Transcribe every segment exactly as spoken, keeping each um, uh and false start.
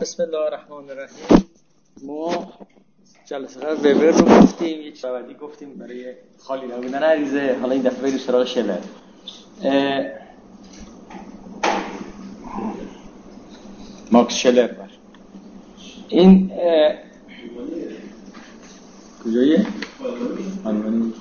بسم الله الرحمن الرحیم. ما جلسه قبل وبر رو گفتیم، یک شبدی گفتیم برای خالی نبودن عریضه. حالا این دفعه بریم سراغ شلر. ماکس شلر بر این کجایه؟ آلمانی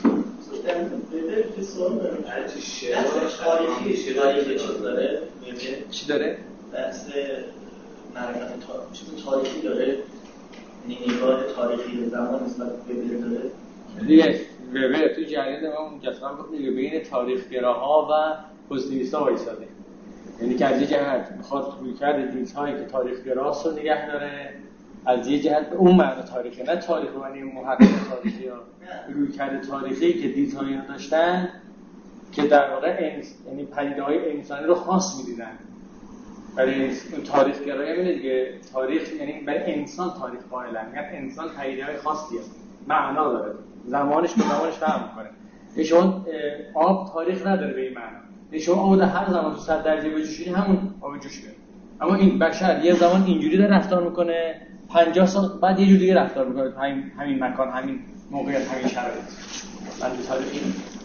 چی داره؟ بحث معرفت تاریخی داره، نگاه تاریخی به زمان نسبت به وبر داره. دیگه وبر تو جریان ما مجسم گفت دیگه بین تاریخ‌گراها و پوزیتیویست‌ها وایساده. یعنی که از یه جهت میخواد رویکرد دیدهایی که تاریخ‌گراست رو نگه داره، از یه جهت به اون معنی تاریخی، نه تاریخ معنی محقق تاریخی ها، رویکرد تاریخی که دیدهایی رو داشتن که در واقع انس... یعنی پدیده‌های انسانی رو خاص می‌دیدن. برای تاریخ گرایی همینه دیگه، تاریخ یعنی برای انسان تاریخ قائلن، میگن انسان پدیده‌های خاصیه، معنا داره، زمانش به زمانش فرق می‌کنه. نشون آب تاریخ نداره به این معنا. نشون آب در هر زمان تو صد درجه بجوشی همون آب جوش میاد. اما این بشر یه زمان اینجوری داره رفتار می‌کنه، پنجاه سال بعد یه جور دیگه رفتار می‌کنه، همین همین مکان، همین موقعیت، همین شرایط. من به تاریخی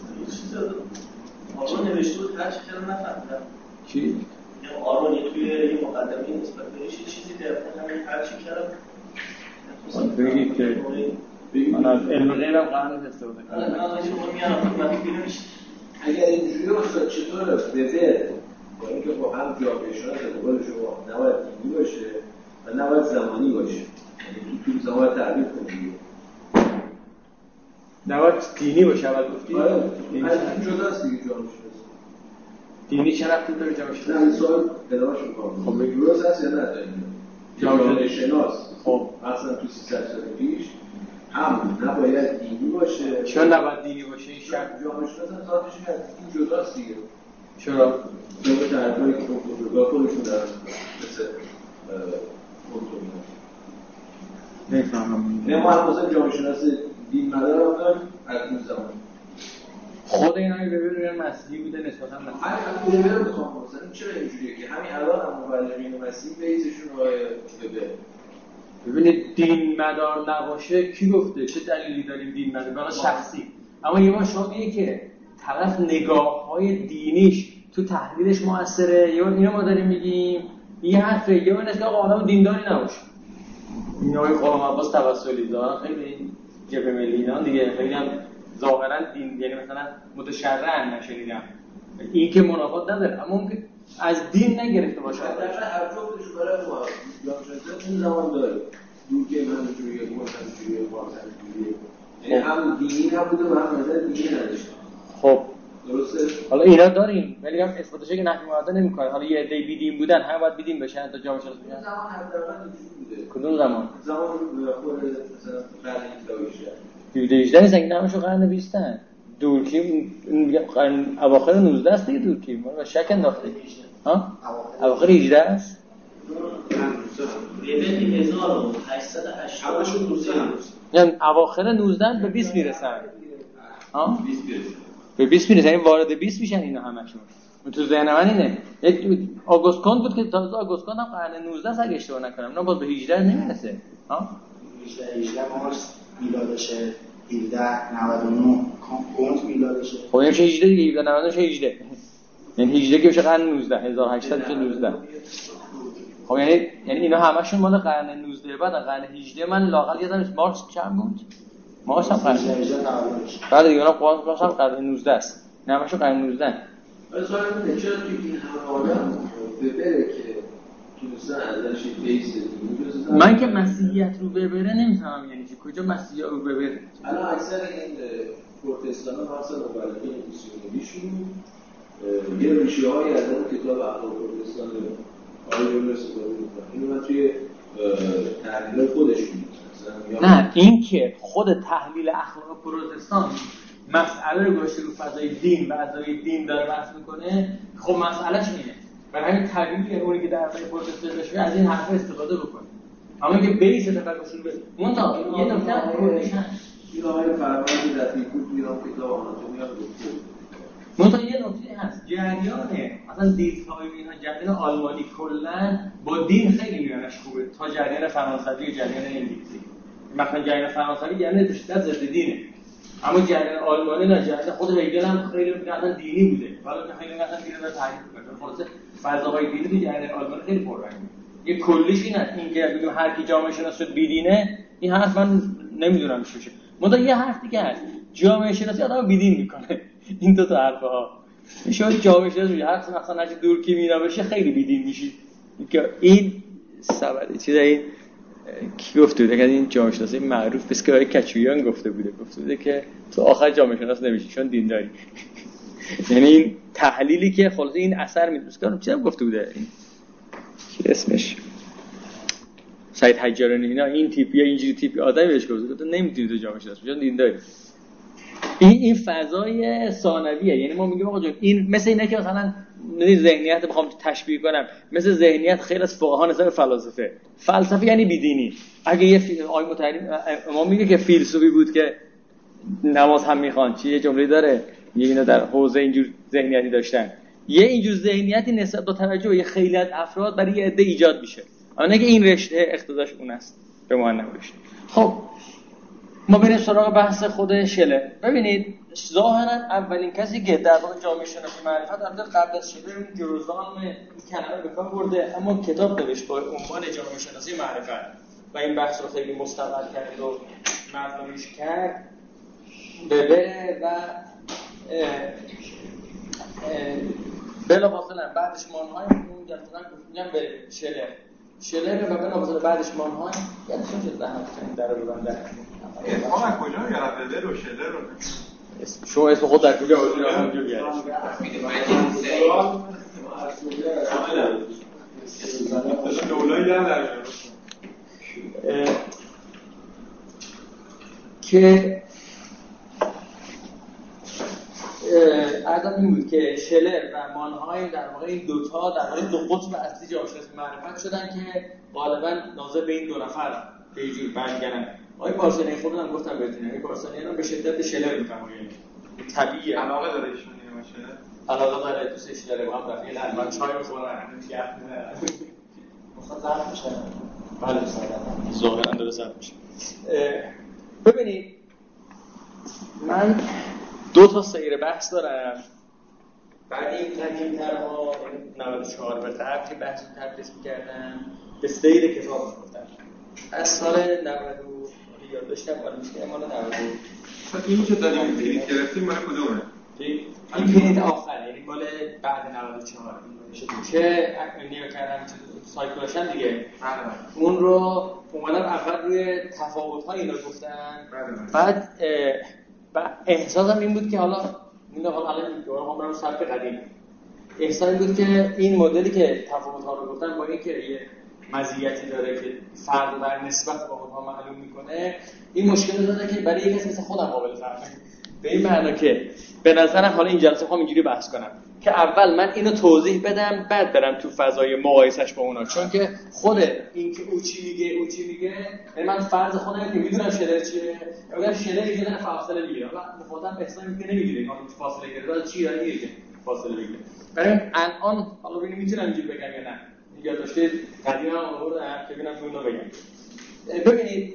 آقا نوشته بود هر چی کردم نفهمیدم. چی؟ آرون توی یه مقدمه نسبت بهش چیزی در همین هر چی کردم بگید که من از علم غیرم قرن استفاده کنم. من از این رو میارم خدمت ببینم اگر اینجوری افتاد چطور وبر با اینکه با هم جامعه شناس به قول شما نباید دینی باشه و نباید زمانی باشه، یعنی تو طول زمان تعریف کنید نباید دینی باشه. اول گفتی آره این جداست دیگه جامعه شناس. دینی چه ربطی داره جامعه شناس؟ نه این سوال ادامه‌اش می‌کنم. خب بگو درست هست یا نه؟ جامعه شناس خب اصلا تو سیصد سال پیش هم نباید دینی باشه. چرا نباید دینی باشه؟ این شرط جامعه شناس هم ذاتش این جداست دیگه. چرا؟ جامعه تعریفایی که خودشون خودشون دارن مثل خودتون نمی‌فهمم. نه ما هم مثلا جامعه شناس دین مدار هم داریم از اون زمان. خود اینا رو ببینیم مسیحی بوده نسبتاً مسیحی. همین وبر رو می‌خوام مثلا چرا اینجوریه که همین الان هم مبلغین مسیحی بیسشون آقای وبر. ببینید دین مدار نباشه کی گفته؟ چه دلیلی داریم دین مدار؟ برای شخصی. اما یه بار شما میگه که طرف نگاه‌های دینیش تو تحلیلش موثره، یا اینا ما داریم میگیم این حرفه، یا اینه که آقا آدم دینداری نباشه. اینا های غلام عباس توسلی دارن خیلی جبهه ملی اینا دیگه، خیلی هم ظاهرا دین یعنی مثلا متشرعن نشدیدم، این که منافات نداره، اما اون که از دین نگرفته باشه. در هر جفتش برای ما جامعه این زمان داره دوگه من جوریه گفتن جوریه واسه جوریه، یعنی هم دینی نبوده و هم نظر دینی نداشته. خب درسته. حالا اینا داریم ولی هم اثباتش که نفی معادله نمی‌کنه. حالا یه عده بیدین بودن، هم باید بیدین بشن تا جامعه شناسی بشن. زمان حداقل اینجوری بوده. کدوم زمان؟ زمان خود مثلا قرن هجده. هجده هجده نیست، این همشو قرن بیستن. دورکی میگه قرن اواخر نوزده است دیگه. دورکی ما شک انداخته. ها؟ اواخر هجده است. وبر هزار و هشتصد و هشتاد همشون نوزده است. یعنی اواخر نوزده به بیست میرسن. ها؟ بیست میرسن. به بیست میرسن، یعنی وارد بیست میشن اینا همشون. تو ذهن من اینه. یک آگوست کانت بود که تازه آگوست کانت هم قرن نوزده است اگه اشتباه نکنم. اینا باز به هجده نمیرسه. ها؟ هجده مارس میلادشه، هجده نود و نه کانت میلادشه. خب این میشه هجده دیگه، هجده نود و نه میشه هجده. یعنی هجده که میشه قرن نوزده، هزار و هشتصد میشه نوزده. خب یعنی یعنی اینا همشون مال قرن نوزده بعد قرن هجده. من لااقل یادم نیست مارس چند بود؟ مارس هم قرن هجده نود و نه. بعد دیگه اونم قرن هم قرن نوزده است. نه همشون قرن نوزده. ولی سوال اینه چرا توی این همه آدم وبره که تونستن ازش بیس دینی. من که مسیحیت رو وبره نمیفهمم، یعنی که کجا مسیحیت رو وبر. الان اکثر این پروتستان‌ها مثلا مبلغین میسیونریشون یه ریشه‌هایی از اون کتاب اخلاق پروتستان آقای وبر استفاده می‌کنن. اینو من توی تحلیل خودش می‌بینم. نه این که خود تحلیل اخلاق پروتستان مسئله رو گذاشته رو فضای دین و فضای دین داره بحث میکنه، خب مسئلهش اینه. برای همین طبیعیه اونی که در فضای پروتستان باشه از این حرفا استفاده بکنه. اما اینکه بیس تفکرش رو به منتها یه نکته پروتستان این آقای فرمانی در فیکوت میرم کتاب آناتومی هم گفته منتها یه نکته هست، جریانه مثلا دیدهای اینا جریان آلمانی کلا با دین خیلی میانش خوبه تا جریان فرانسوی و جریان انگلیسی. مثلا جریان فرانسوی یعنی بیشتر ضد دینه، اما جریان آلمانی نه، جریان خود هگل هم خیلی مثلا دینی بوده، حالا که خیلی مثلا دین رو تحریف می‌کنه. خلاص فضاهای دینی تو جریان آلمانی خیلی پررنگه. یه کلیش اینه، اینکه بگیم هر کی جامعه شناسی بیدینه، این حرف من نمیدونم چی میشه. منتها یه حرف دیگه هست، جامعه شناسی آدمو بیدین میکنه. این دو تا حرفا میشه جامعه شناسی هر وقت مثلا نشه دور کی میرا بشه خیلی بیدین میشی. که این سبب چیزا این کی گفته بود؟ این جامعه شناسی معروف بس که کچویان گفته بوده گفته بوده که تو آخر جامعه شناس نمیشی چون دین داری. یعنی این تحلیلی که خلاص این اثر میدوست که چیزا گفته بوده، این کی اسمش سید حجارانی، اینا این تیپی اینجوری تیپی آدمی بهش گفته تو نمیتونی تو جامعه شناسی چون دین داری. این این فضای ثانویه، یعنی ما میگیم آقا جون این مثل اینه که مثلا ذهنیت بخوام تشبیه کنم مثل ذهنیت خیلی از فقها نسبت فلاسفه. فلسفه یعنی بیدینی. اگه یه آقای متحریم ما میگه که فیلسوفی بود که نماز هم میخوان، چی یه جمله داره یه اینا در حوزه اینجور ذهنیتی داشتن، یه اینجور ذهنیتی نسبت با توجه به خیلی از افراد برای یه عده ایجاد میشه، اما که این رشته اقتضاش اون است به ما نمیشه. خب ما بریم سراغ بحث خود شلر. ببینید ظاهرا اولین کسی که در واقع جامعه شناسی معرفت البته قبل از شلر اون جروزان این کلمه به کار برده، اما کتاب نوشت با عنوان جامعه شناسی معرفت و این بحث رو خیلی مستقل کرد و مردمیش کرد. ببره و بلافاصله بعدش مانهای اون جلسه میگم به شلر شلر و بلافاصله بعدش مانهای یعنی چون شد زحمت کنیم در رو ببندن. اسم از کجا میارن؟ ببر و شلر رو شما اسم خود در کجا بودید؟ همونجا بیارید دولایی در در که عرضم این بود که شلر و مانهای در واقع این دوتا در واقع دو قطب اصلی جامعه شناسی معرفت شدن که غالبا ناظر به این دو نفر به یه جور برگردن. آقای پارسانی خودم گفتم بهتون، آقای پارسانی هم به شدت شلر میفهمه، طبیعیه علاقه داره ایشون اینو باشه، علاقه داره دوستش داره، با هم رفیق الان چای میخورن گپ میزنن مثلا ظرف میشه. بله ظاهرا داره ظرف میشه. ببینید من دو تا سیر بحث دارم. بعد این قدیم‌ترها نود و چهار به طرف که بحث رو تدریس می‌کردم به سیر کتاب می‌گفتم. از سال نود و یاد داشتم ولی میشه مال نود. این که داریم پرینت گرفتیم مال کدومه؟ این پرینت آخر یعنی مال بعد نود و چهار که نیا کردم سایکلاشن دیگه. اون رو اومدم اول روی تفاوت‌های اینا گفتم. بعد و احساسم این بود که حالا میگم حالا الان دوباره ما بریم سبک قدیم. احساس این بود که این مدلی که تفاوت‌ها رو گفتن با اینکه یه مزیتی داره که فرد در نسبت با اونها معلوم میکنه، این مشکل داره که برای یک کسی مثل خودم قابل فهمه. به این معنی که به نظرم حالا این جلسه میخوام اینجوری بحث کنم که اول من اینو توضیح بدم بعد برم تو فضای مقایسش با اونا، چون که خود این که او چی میگه او چی میگه یعنی من فرض خودم که میدونم شلر چیه، میگم شلر یه دونه فاصله میگیره، حالا مخاطب احساس میکنه نمیگیره که فاصله گیره چی یعنی میگه فاصله بگیره. برای الان حالا ببینیم میتونم اینجوری بگم یا نه، یا داشته قدیما آوردم که ببینم اونو بگم. ببینید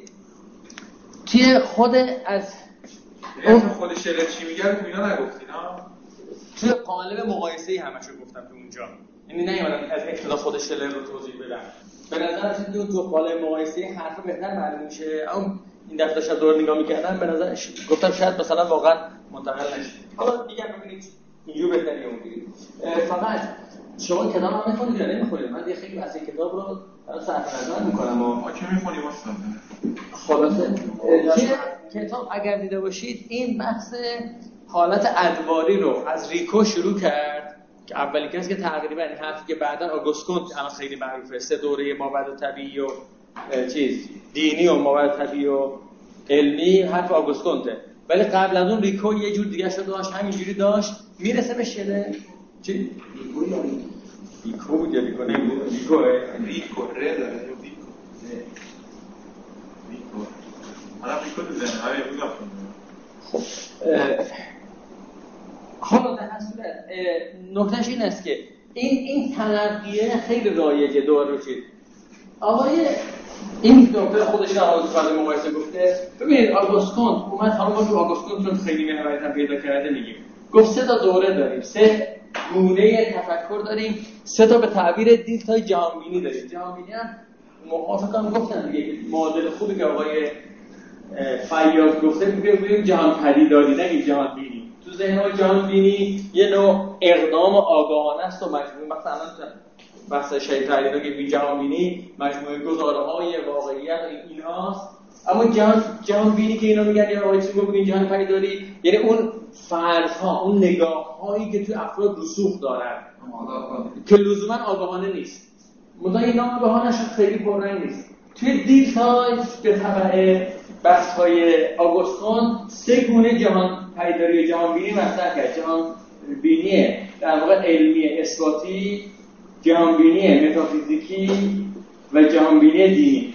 توی خود از اون خود شلر چی میگه رو اینا نگفتین ها؟ توی قالب مقایسه‌ای همشو گفتم تو اونجا، یعنی نیومدم از ابتدا خود شلر رو توضیح بدم. به نظر من تو قالب مقایسه‌ای حرف بهتر معلوم میشه. اما این دفعه شب دور نگاه می‌کردم به نظر گفتم شاید مثلا واقعا منتقل نشه. حالا میگم ببینید اینجوری بهتره اون. فقط شما کتاب رو می‌خونید یا نمی‌خونید؟ من یه خیلی از این کتاب رو صرف نظر می‌کنم. ما چه می‌خونیم اصلا؟ خلاصه کتاب اگر دیده باشید این بحث حالت ادواری رو از ریکو شروع کرد که اولین کسی که تقریبا این حرفی که بعداً آگوست کنت الان خیلی معروفه، سه دوره مابعد طبیعی و چیز دینی و مابعد طبیعی و علمی حرف آگوست کنته، ولی قبل از اون ریکو یه جور دیگه شو داشت همینجوری داشت میرسه به شله چی ریکو یا ریکو بود یا ریکو نمیدونم ریکو ریکو ره داره ریکو ریکو حالا ریکو تو زنه های بودم. خب حالا در اصل نکتهش این است که این این تلقیه خیلی رایجه دور رسید. آقای این دکتر خودش هم از فرض مقایسه گفته. ببینید آگوست کنت اومد، حالا ما تو آگوست کنت چون خیلی محوریت پیدا کرده میگیم، گفت سه تا دوره داریم، سه گونه تفکر داریم، سه تا به تعبیر دیدهای جهانبینی داریم. جهانبینی هم موافقم گفتن دیگه، معادل خوبی که آقای فیاض گفته میگه بگیم جهان پدیداری نگیم جهان بینی. تو ذهن ما جهان بینی یه نوع اقدام آگاهانه است و مجموعه مثلا بحث شیء تعریفی که بی جهان بینی مجموعه گزاره‌های واقعیت ایناست. اما جهان جهان بینی که اینا میگن یا آقای چی بگین جهان پدیداری یعنی اون فرض‌ها، اون نگاه‌هایی که تو افراد رسوخ دارن که لزوما آگاهانه نیست. مدام اینا آگاهانه‌اش خیلی پررنگ نیست. توی دیتای به تبع بحث‌های آگوست کنت سه گونه جهان پدیداری و جهان بینی مطرح کرد. جهان بینی در واقع علمی اثباتی، جهان بینی متافیزیکی و جهان بینی دینی.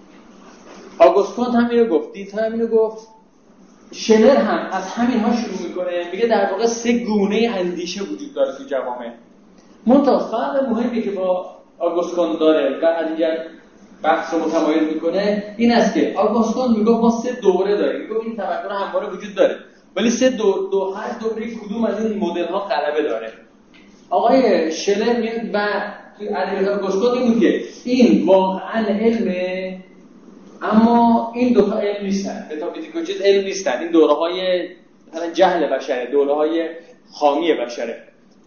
آگوست کنت هم اینو گفت، دیتای هم اینو گفت. شلر هم از همین ها شروع میکنه، میگه در واقع سه گونه اندیشه وجود داره تو جوامع. منتها فرق مهمی که با آگوست کنت داره و از اینجا بحث رو متمایز میکنه این است که آگوست کنت میگه ما سه دوره داریم، میگه این تفکر همواره وجود داره ولی سه دو, دو هر دوره کدوم از این مدل ها غلبه داره. آقای شلر میاد و توی ادبیات آگوست کنت این میگه این واقعا علمه اما این دو تا علم نیستن، متافیزیک و چیز علم نیستن، این دوره های مثلا جهل بشره، دوره های خامی بشره.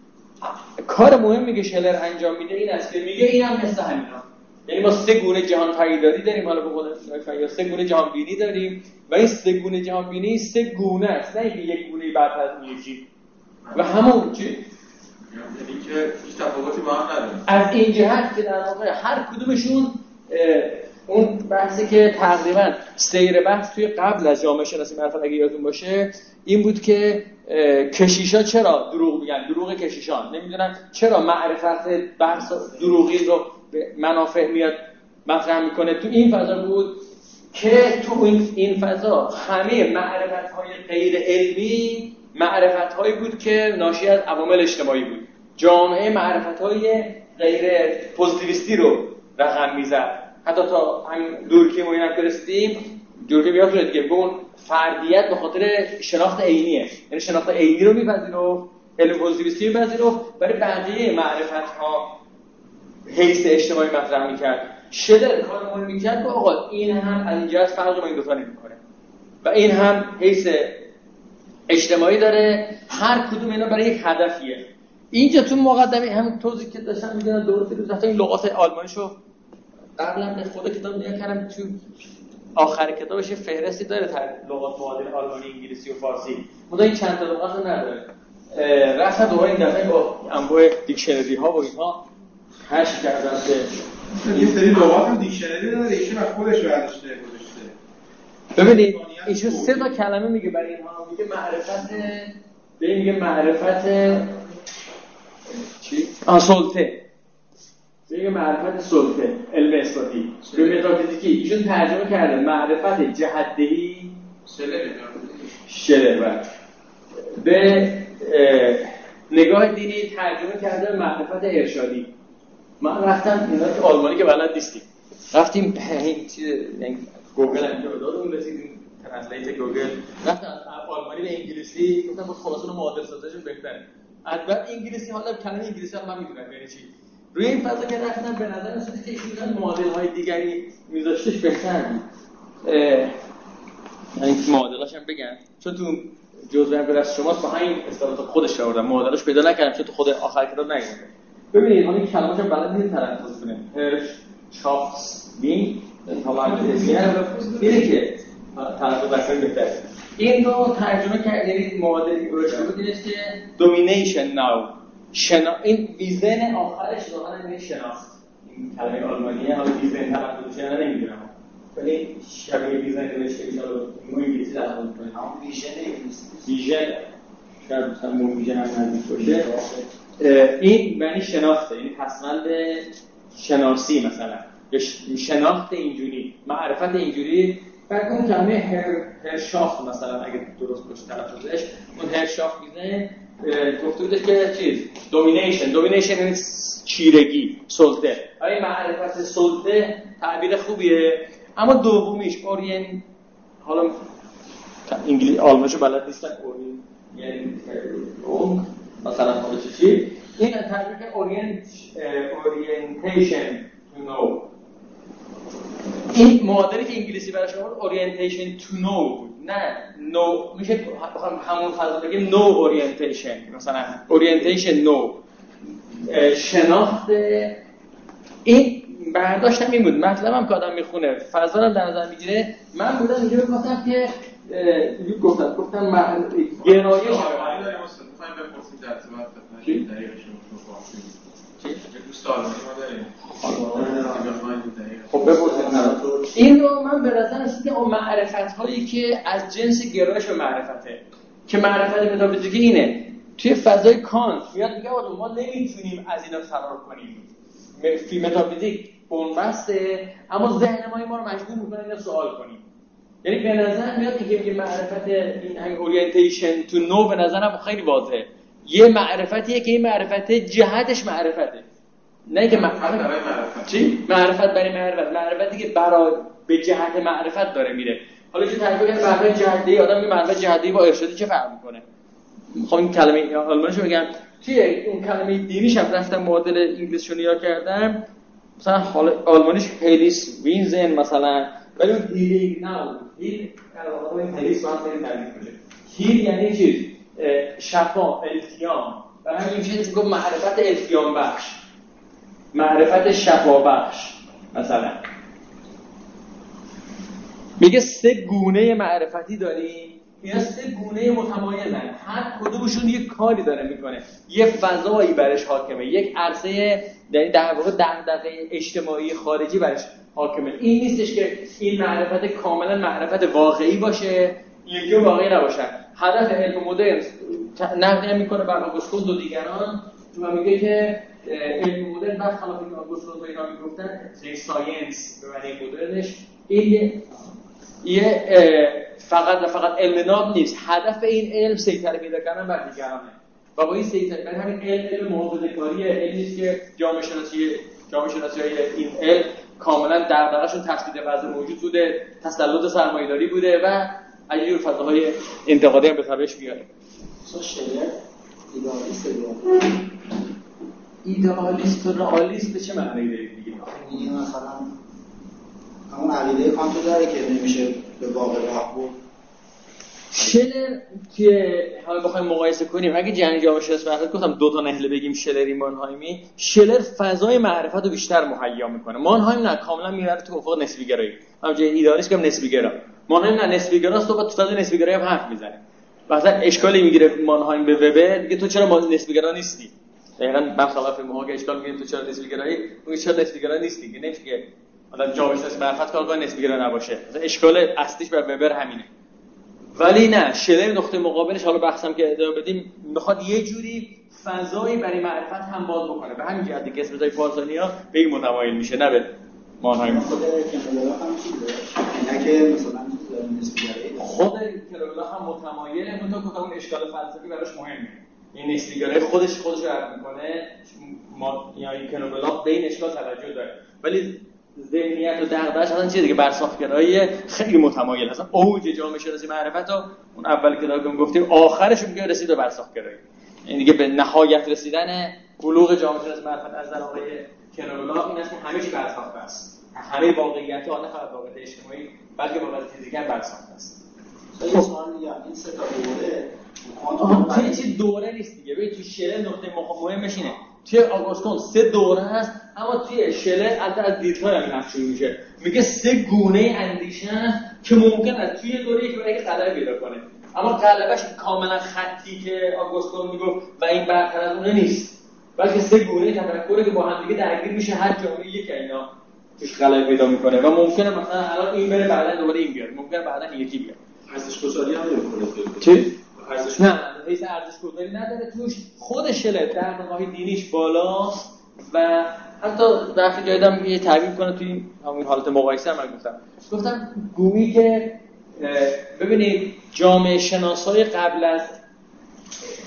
کار مهمی که شلر انجام میده این است که میگه اینم مثل همینا، یعنی ما سه گونه جهان پدیداری داریم، حالا به قول یا سه گونه جهان بینی داریم و این سه گونه جهان بینی سه گونه است، نه اینکه یک گونه برتر از یکی و همون چی یعنی که هیچ تفاوتی با هم نداره. از این جهت که در واقع هر کدومشون اون بحثی که تقریبا سیر بحث توی قبل از جامعه شناسی معرفت اگه یادتون باشه این بود که کشیشا چرا دروغ میگن، دروغ کشیشان نمیدونن چرا معرفت بحث دروغی رو به منافع میاد مطرح میکنه. تو این فضا بود که تو این این فضا همه معرفت‌های غیر علمی معرفت‌هایی بود که ناشی از عوامل اجتماعی بود. جامعه معرفت‌های غیر پوزیتیویستی رو رقم میزد. حتی تا همین دورکیم و اینا که رسیدیم، دورکیم یادتونه دیگه به اون فردیت به خاطر شناخت عینیه، یعنی شناخت عینی رو میپذیرفت، علم پوزیتیویستی میپذیرفت، برای بقیه معرفت‌ها حیث اجتماعی مطرح میکرد. شلر کار مهم میکرد که آقا این هم از اینجا از فرق با این دوتا نمیکنه و این هم حیث اجتماعی داره، هر کدوم اینا برای یک هدفیه. اینجا تو مقدمه هم توضیح که داشتم میدونم درسته روز حتی این لغات آلمانیشو قبلا به خود کتاب نگاه کردم، تو آخر کتابش فهرستی داره تر لغات معادل آلمانی، انگلیسی و فارسی. مدا این چند تا لغت رو نداره. رفتن دوباره این دفعه با انواع دیکشنری ها و اینها کشف کردن که یه سری لغات هم دیکشنری داره، ایشون از خودش برداشته گذاشته. ببینید ایشون سه تا کلمه میگه برای اینها، میگه معرفت به میگه معرفت چی؟ آ سلطه. میگه معرفت سلطه، علم اثباتی. به متافیزیکی ایشون ترجمه کرده معرفت جهت‌دهی شلر شلر به نگاه دینی ترجمه کرده معرفت ارشادی. من رفتم اینا که آلمانی که بلد نیستیم، رفتیم این چیز گوگل انجام دادم، رسیدیم ترنسلیت گوگل، رفتم از آلمانی به انگلیسی گفتم با خلاصون معادل سازیشون بهتره. البته انگلیسی حالا کلمه انگلیسی هم من میدونم یعنی چی. روی این فضا که رفتم به نظر میاد که ایشون معادل های دیگری میذاشتش بهتر بود. یعنی معادلاش هم بگم چون تو جزء برس شماست با همین اصطلاحات خودش آوردم، معادلاش پیدا نکردم چون تو خود آخر کتاب نگیرم. ببینید همین کلماتش بلد نیست تلفظ کنه. هرش شافس بین حالا اینه که تلفظ بسیار بهتره. این رو ترجمه کردید معادلی روش بودید که دومینیشن ناو شنا، این ویزن آخرش واقعا میشه شناخت. این کلمه آلمانیه، حالا ویزن تلفظش رو نمیدونم ولی شبیه ویزن نوشته میشه رو انگلیسی تلفظ کنه. همون ویژن انگلیسی ویژن شاید مثلا مو ویژن هم نزدیک باشه. این معنی شناخته، یعنی پسوند شناسی مثلا یا شناخت اینجوری، معرفت اینجوری. بعد اون کلمه هر هرشافت مثلا اگه درست باشه تلفظش، اون هرشافت میزنه گفته بوده که چیز دومینیشن دومینیشن یعنی چیرگی، سلطه. آیا معرفت سلطه تعبیر خوبیه، اما دومیش اورین، حالا انگلیسی آلمانشو بلد نیستن، اورین یعنی اون مثلا حالا چی این تعبیر که اورینت اورینتیشن تو نو، این معادلی که انگلیسی براش آورد اورینتیشن تو نو بود. نه نو میشه بخوام همون فضا بگیم نو اورینتیشن، مثلا اورینتیشن نو، شناخت. این برداشتم این بود، مطلبم که آدم میخونه فضا رو در نظر میگیره. من بودم اینجا گفتم که اینجا گفتم گفتم من گرایش آقایی داریم اصلا میخوایم بپرسیم در ارتباط خدمت دقیقشون رو بپرسیم چی؟ دوست آلمانی ما داریم خب بپرسیم. این رو من به نظر رسید که اون معرفت هایی که از جنس گرایش و معرفته، که معرفت متافیزیکی اینه توی فضای کانت میاد میگه آقا ما نمیتونیم از اینا فرار کنیم، فی متافیزیک بنبسته، اما ذهن ما ما رو مجبور میکنه اینا سوال کنیم. یعنی به نظر میاد که میگه معرفت این همین اورینتیشن تو نو به نظرم خیلی واضحه، یه معرفتیه که این معرفت جهتش معرفته، نه که معرفت برای معرفت. چی؟ معرفت برای معرفت، معرفتی که برای به جهت معرفت داره میره. حالا چه تعریف کنه معرفت جهتی؟ آدم میگه معرفت جهتی با ارشادی چه فرق میکنه؟ میخوام این کلمه آلمانیشو بگم. توی اون کلمه دینیش هم رفتم معادل انگلیسیشو نگاه کردم، مثلا حالا آلمانیش هلیس وینزن مثلا، ولی اون هیلینگ نه، هیل در واقع این هلیس واسه تعریف میشه. هیل یعنی چیز شفا، التیام، برای همین میشه گفت معرفت التیام بخش، معرفت شفا بخش. مثلا میگه سه گونه معرفتی داریم، اینا سه گونه متمایزن، هر کدومشون یک کاری داره میکنه، یه فضایی برش حاکمه، یک عرصه یعنی در واقع دغدغه اجتماعی خارجی برش حاکمه. این نیستش که این معرفت کاملا معرفت واقعی باشه، یکی واقعی نباشه. هدف علم مدرن نقد میکنه بر آگوستوس و دیگران و میگه که علم مدرن برخلاف این آگوستوس و اینا میگفتن ساینس به معنی مدرنش این یه فقط و فقط علم ناب نیست، هدف این علم سیطره پیدا کردن بر دیگرانه و با این سیطره برای همین علم علم محافظه‌کاریه، علمی است که جامعه شناسی جامعه شناسی این علم کاملا دغدغه‌شون تثبیت وضع موجود بوده، تسلط سرمایه‌داری بوده و از جور فضاهای انتقادی هم به طبعش میاره. مثلا شلر ایدئالیست ایدئالیست و رئالیست به چه معنی دارید دیگه؟ یعنی مثلا همون عقیده کانت داره که نمیشه به واقع راه برد. شلر که حالا بخوایم مقایسه کنیم، اگه جنگ جامعه شناسی معرفت گفتم دو تا نهله بگیم شلری مانهایمی، شلر فضای معرفت رو بیشتر مهیا میکنه، مانهایم نه، کاملا میره تو افق نسبی گرایی. همونجوری ایدئالیست که نسبی گرا، مانهایم نه نسبی گراست، تو با تو فضای نسبی گرایی هم حرف میزنه. مثلا اشکالی میگیره مانهایم به وبر، میگه تو چرا ما نسبی گرا نیستی؟ دقیقاً برخلاف ما که اشکال میگیره تو چرا نسبی گرایی، میگه چرا نسبی گرا نیستی؟ که نمیشه که آدم جامعه شناسی معرفت کار کنه نسبی گرا نباشه. مثلا اشکال اصلیش بر وبر همینه. ولی نه، شلر نقطه مقابلش، حالا بحثم که ادامه بدیم، میخواد یه جوری فضایی برای معرفت هم باز بکنه. به همین جهت که اسم بزای پارسانیا به این متمایل میشه، نه به مانهایم. خود کنولا هم چیزه، نه که مثلا نسبی گرایی خود کنولا هم متمایله، منتها که اون اشکال فلسفی براش مهمه. این نسبی گرایی خودش خودش رو رد میکنه، ما یعنی کنولا به این اشکال توجه داره، ولی ذهنیت و دغدغه‌اش اصلا چیه دیگه، برساختگرایی خیلی متمایل. اصلا اوج جامعه شناسی معرفت و اون اول که داگم گفتیم آخرش میگه رسید به برساختگرایی، یعنی دیگه به نهایت رسیدن بلوغ جامعه شناسی معرفت از در آقای کنولا این است که همه چی برساخته است، همه واقعیت ها، نه فقط واقعیت اجتماعی بلکه واقعیت فیزیکی هم برساخته است. خب سوال دیگه این سه تا دوره آها چه دوره نیست دیگه. ببین تو شعر نقطه مهمش اینه، توی آگوستون سه دوره هست، اما توی شلر از از دیدگاه همین حرف شروع میشه، میگه سه گونه اندیشه هست که ممکن است توی دوره یک دوره غلبه پیدا کنه، اما غلبهش کاملا خطی که آگوستون میگفت و این برتر از اونه نیست، بلکه سه گونه تفکری که با هم دیگه درگیر میشه، هر جامعه یک اینا توش غلبه پیدا میکنه و ممکنه مثلا الان این بره بعدا دوباره این بیاد، ممکنه بعدا این یکی بیاد. ارزش گذاری هم نمی‌کنه. چی؟ ارزش نه، حیث ارزش گذاری نداره توش. خود شلر در نگاه دینیش بالاست و حتی دفعه جایدم یه تعبیر کنه توی همین حالت مقایسه هم گفتم گفتم گویی که ببینید جامعه شناسای قبل از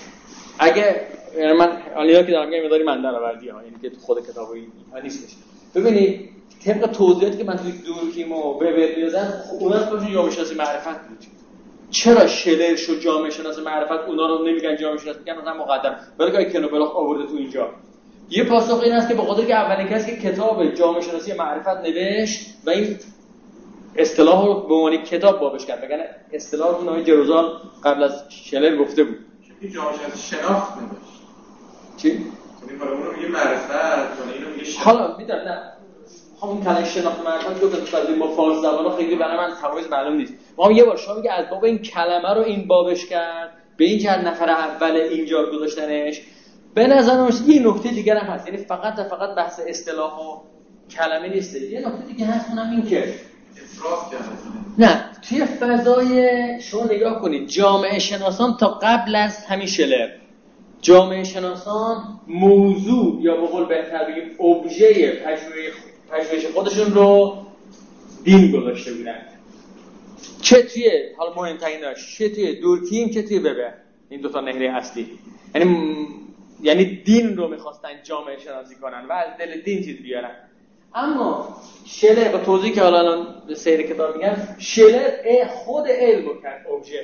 اگه یعنی من حالا که دارم میگم مقداری من درآوردیه ها، یعنی که تو خود کتابی اینها نیستش. ببینید طبق توضیحاتی که من توی دورکیم و وبر میدادم اونا خودشون جامعه شناسی معرفت بود. چرا شلر شو جامعه شناسی معرفت اونا رو نمیگن جامعه شناسی، میگن مثلا مقدم، ولی که کنوبلاخ آورده تو اینجا. یه پاسخ این است که به خاطر که اولین کسی که کتاب جامعه شناسی معرفت نوشت و این اصطلاح رو به عنوان کتاب بابش کرد، بگن اصطلاح رو نام جروزان قبل از شلر گفته بود. چه جامعه شناسی شناخت نوشت. چی؟ یعنی حالا اون رو میگه معرفت، ولی اینو میگه شناخت. حالا میدونم نه همون کلمه شناخت معرفت گفتم که با فارسی زبانا خیلی برای من تمایز معلوم نیست. ما هم یه بار شما میگه از باب این کلمه رو این بابش کرد، به این که نفر اول اینجا گذاشتنش. به نظر من یه نکته دیگه هم هست، یعنی فقط فقط بحث اصطلاح و کلمه نیست. یه نکته دیگه هست اونم این که افراط کرده. نه توی فضای شما نگاه کنید جامعه شناسان تا قبل از همین شلر جامعه شناسان موضوع یا به قول بهتر بگیم ابژه پژوهش خودشون رو دین گذاشته بودن. چه توی حالا مهمتریناش چه توی دورکیم چه توی وبر، این دو تا نهره اصلی، یعنی یعنی دین رو می‌خواستن جامعه شناسی کنن و از دل دین چیز بیارن. اما شلر با توضیحی که حالا الان به سیر کتاب میگم، شلر خود علم رو کرد ابژه.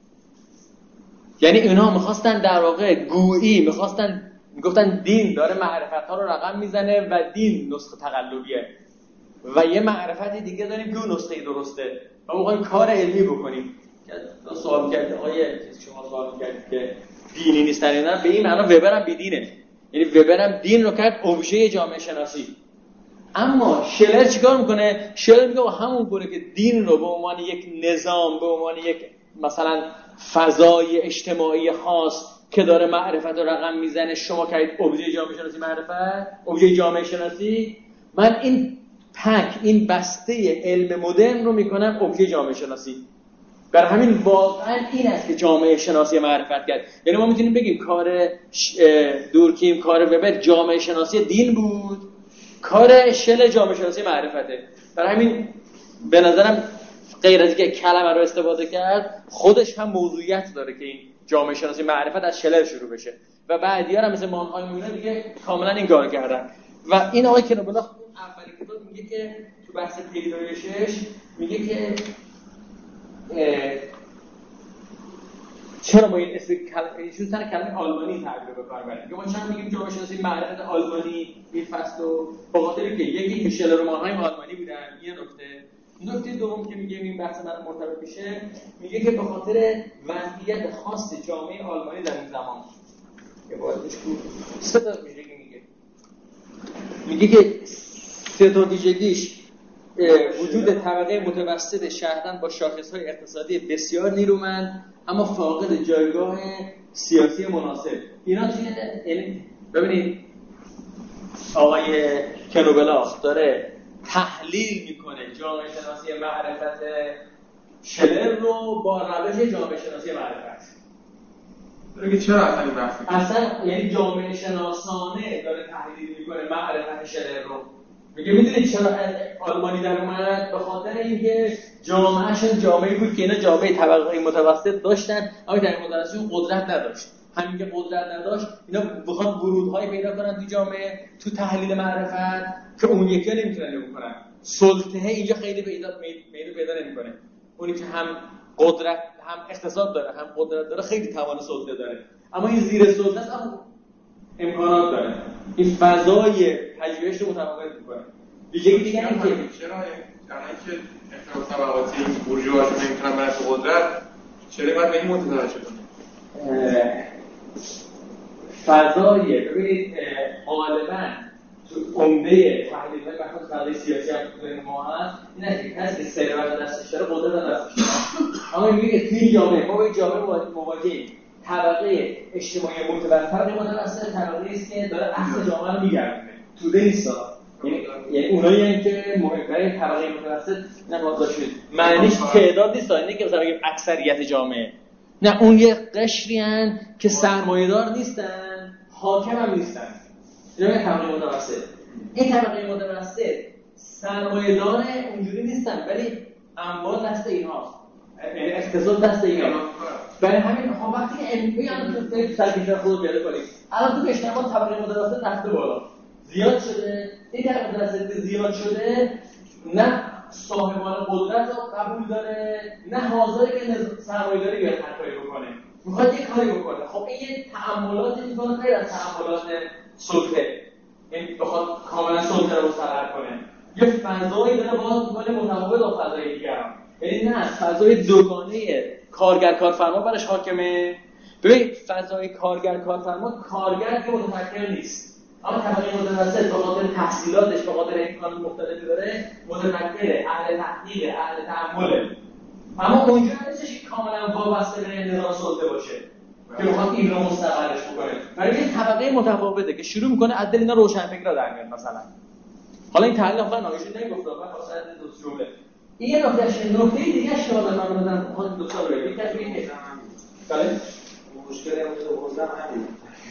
یعنی اینا می‌خواستن در واقع گویی می‌خواستن میگفتن دین داره معرفت‌ها رو رقم میزنه و دین نسخه تقلبیه و یه معرفت دیگه داریم که نسخه درسته و می‌خوایم کار علمی بکنیم. که سوال کرد آقای شما سوال کرد که دینی نیستن اینا، به این معنا وبر هم بی‌دینه، یعنی وبر هم دین رو کرد ابژه جامعه شناسی. اما شلر چیکار میکنه؟ شلر میگه همون گونه که دین رو به عنوان یک نظام، به عنوان یک مثلا فضای اجتماعی خاص که داره معرفت رو رقم میزنه شما کردید ابژه جامعه شناسی معرفت، ابژه جامعه شناسی، من این پک این بسته علم مدرن رو میکنم ابژه جامعه شناسی. برای همین واقعا این است که جامعه شناسی معرفت کرد. یعنی ما میتونیم بگیم کار دورکیم، کار وبر جامعه شناسی دین بود، کار شل جامعه شناسی معرفته. برای همین به نظرم غیر از اینکه کلمه رو استفاده کرد خودش هم موضوعیت داره که این جامعه شناسی معرفت از شلر شروع بشه و بعدی‌ها هم مثل مانهای میونه دیگه کاملا این کارو کردن. و این آقای کنوبلاخ اولین کتاب میگه که تو بحث پیدایشش میگه که چرا ما این اسم کلمه چون سر کلمه آلمانی تعبیر به کار بریم. ما چند میگیم جامعه شناسی معرفت آلمانی این فصل رو به خاطر که یکی میشل رمان‌های آلمانی بودن. یه نکته نکته دوم که میگه این بحث من مرتبط میشه، میگه که به خاطر وضعیت خاص جامعه آلمانی در این زمان که باعثش بود سه تا ویژگی میگه میگه که سه تا ویژگیش وجود طبقه متوسط شهروند با شاخص‌های اقتصادی بسیار نیرومند اما فاقد جایگاه سیاسی مناسب. اینا توی ببینید آقای کنوبلاخ داره تحلیل میکنه جامعه شناسی معرفت شلر رو با روش جامعه شناسی معرفت. بگید چرا اصلا این بحث اصلا یعنی جامعه شناسانه داره تحلیل میکنه معرفت شلر رو. میگه میدونید چرا آلمانی در اومد؟ به خاطر اینکه جامعهشون جامعه‌ای بود که اینا جامعه طبقه متوسط داشتن اما در مدرسه‌شون قدرت نداشت. همین که قدرت نداشت اینا بخواد ورودهای پیدا کنن تو جامعه تو تحلیل معرفت که اون یکی نمیتونن بکنن. سلطه اینجا خیلی پیدا میدو پیدا نمیکنه. اونی که هم قدرت هم اقتصاد داره هم قدرت داره خیلی توان سلطه داره، اما این زیر سلطه است اما امکانات داره. این فضای پژوهش رو متفاوت می‌کنه. دیگه دیگه اینکه چرا الان که اختلاف طبقاتی بورژواشون نمیتونن برای قدرت چرا باید به این متوجه شدن؟ فضای ببینید غالباً تو عمده تحلیل‌های بحث فضای سیاسی هم تو ما هست این است که کسی ثروت دستش داره قدرت دستش داره. اما میگه که توی جامعه ما با این جامعه مواجهیم طبقه اجتماعی متوسط متوسط طبقه است که داره اصل جامعه رو میگردونه توده نیستا، یعنی یعنی اونایی که برای طبقه متوسط نماد شد معنیش تعداد نیست، اینه که مثلا بگیم اکثریت جامعه، نه اون یه قشری ان که سرمایه‌دار نیستن حاکم هم نیستن. اینا طبقه متوسط. این طبقه متوسط سرمایه‌دار اونجوری نیستن ولی اموال دست اینهاست، یعنی اقتصاد دست اینهاست. برای همین خب وقتی علمی هم تو سرکشتر خود بیاره کنید الان تو اجتماع طبقه متوسط رفته بالا زیاد شده. این طبقه متوسط زیاد شده نه صاحبان قدرت رو قبول داره نه حاضره که سرمایه‌داری بیاد هر کاری بکنه، میخواد یه کاری بکنه. خب این یه تأملات میکنه غیر از تأملات سلطه، این بخواد کاملا سلطه رو مستقر کنه. یه فضایی داره باز میکنه متفاوت با فضای دیگران، یعنی نه فضای دوگانه کارگر کارفرما برش حاکمه. ببین فضای کارگر کارفرما کارگر که متفکر نیست، اما طبقه متوسط به خاطر تحصیلاتش به خاطر امکانات مختلفی داره متفکره، اهل تحقیق، اهل تأمله. اما اونجا نیستش کاملا وابسته به نظام سلطه باشه که بخواد این رو مستقرش بکنه. برای یه طبقه متفاوته که شروع میکنه از دل اینا روشنفکرا در میاد مثلا. حالا این تحلیل اصلا نایشون نمیگفتم، من واسه دو جمله این یه نکتهش. نکته دیگه اش که من بدم خود دو سال رو یک تشبیه اینه. بله مشکل رو گفتم همین.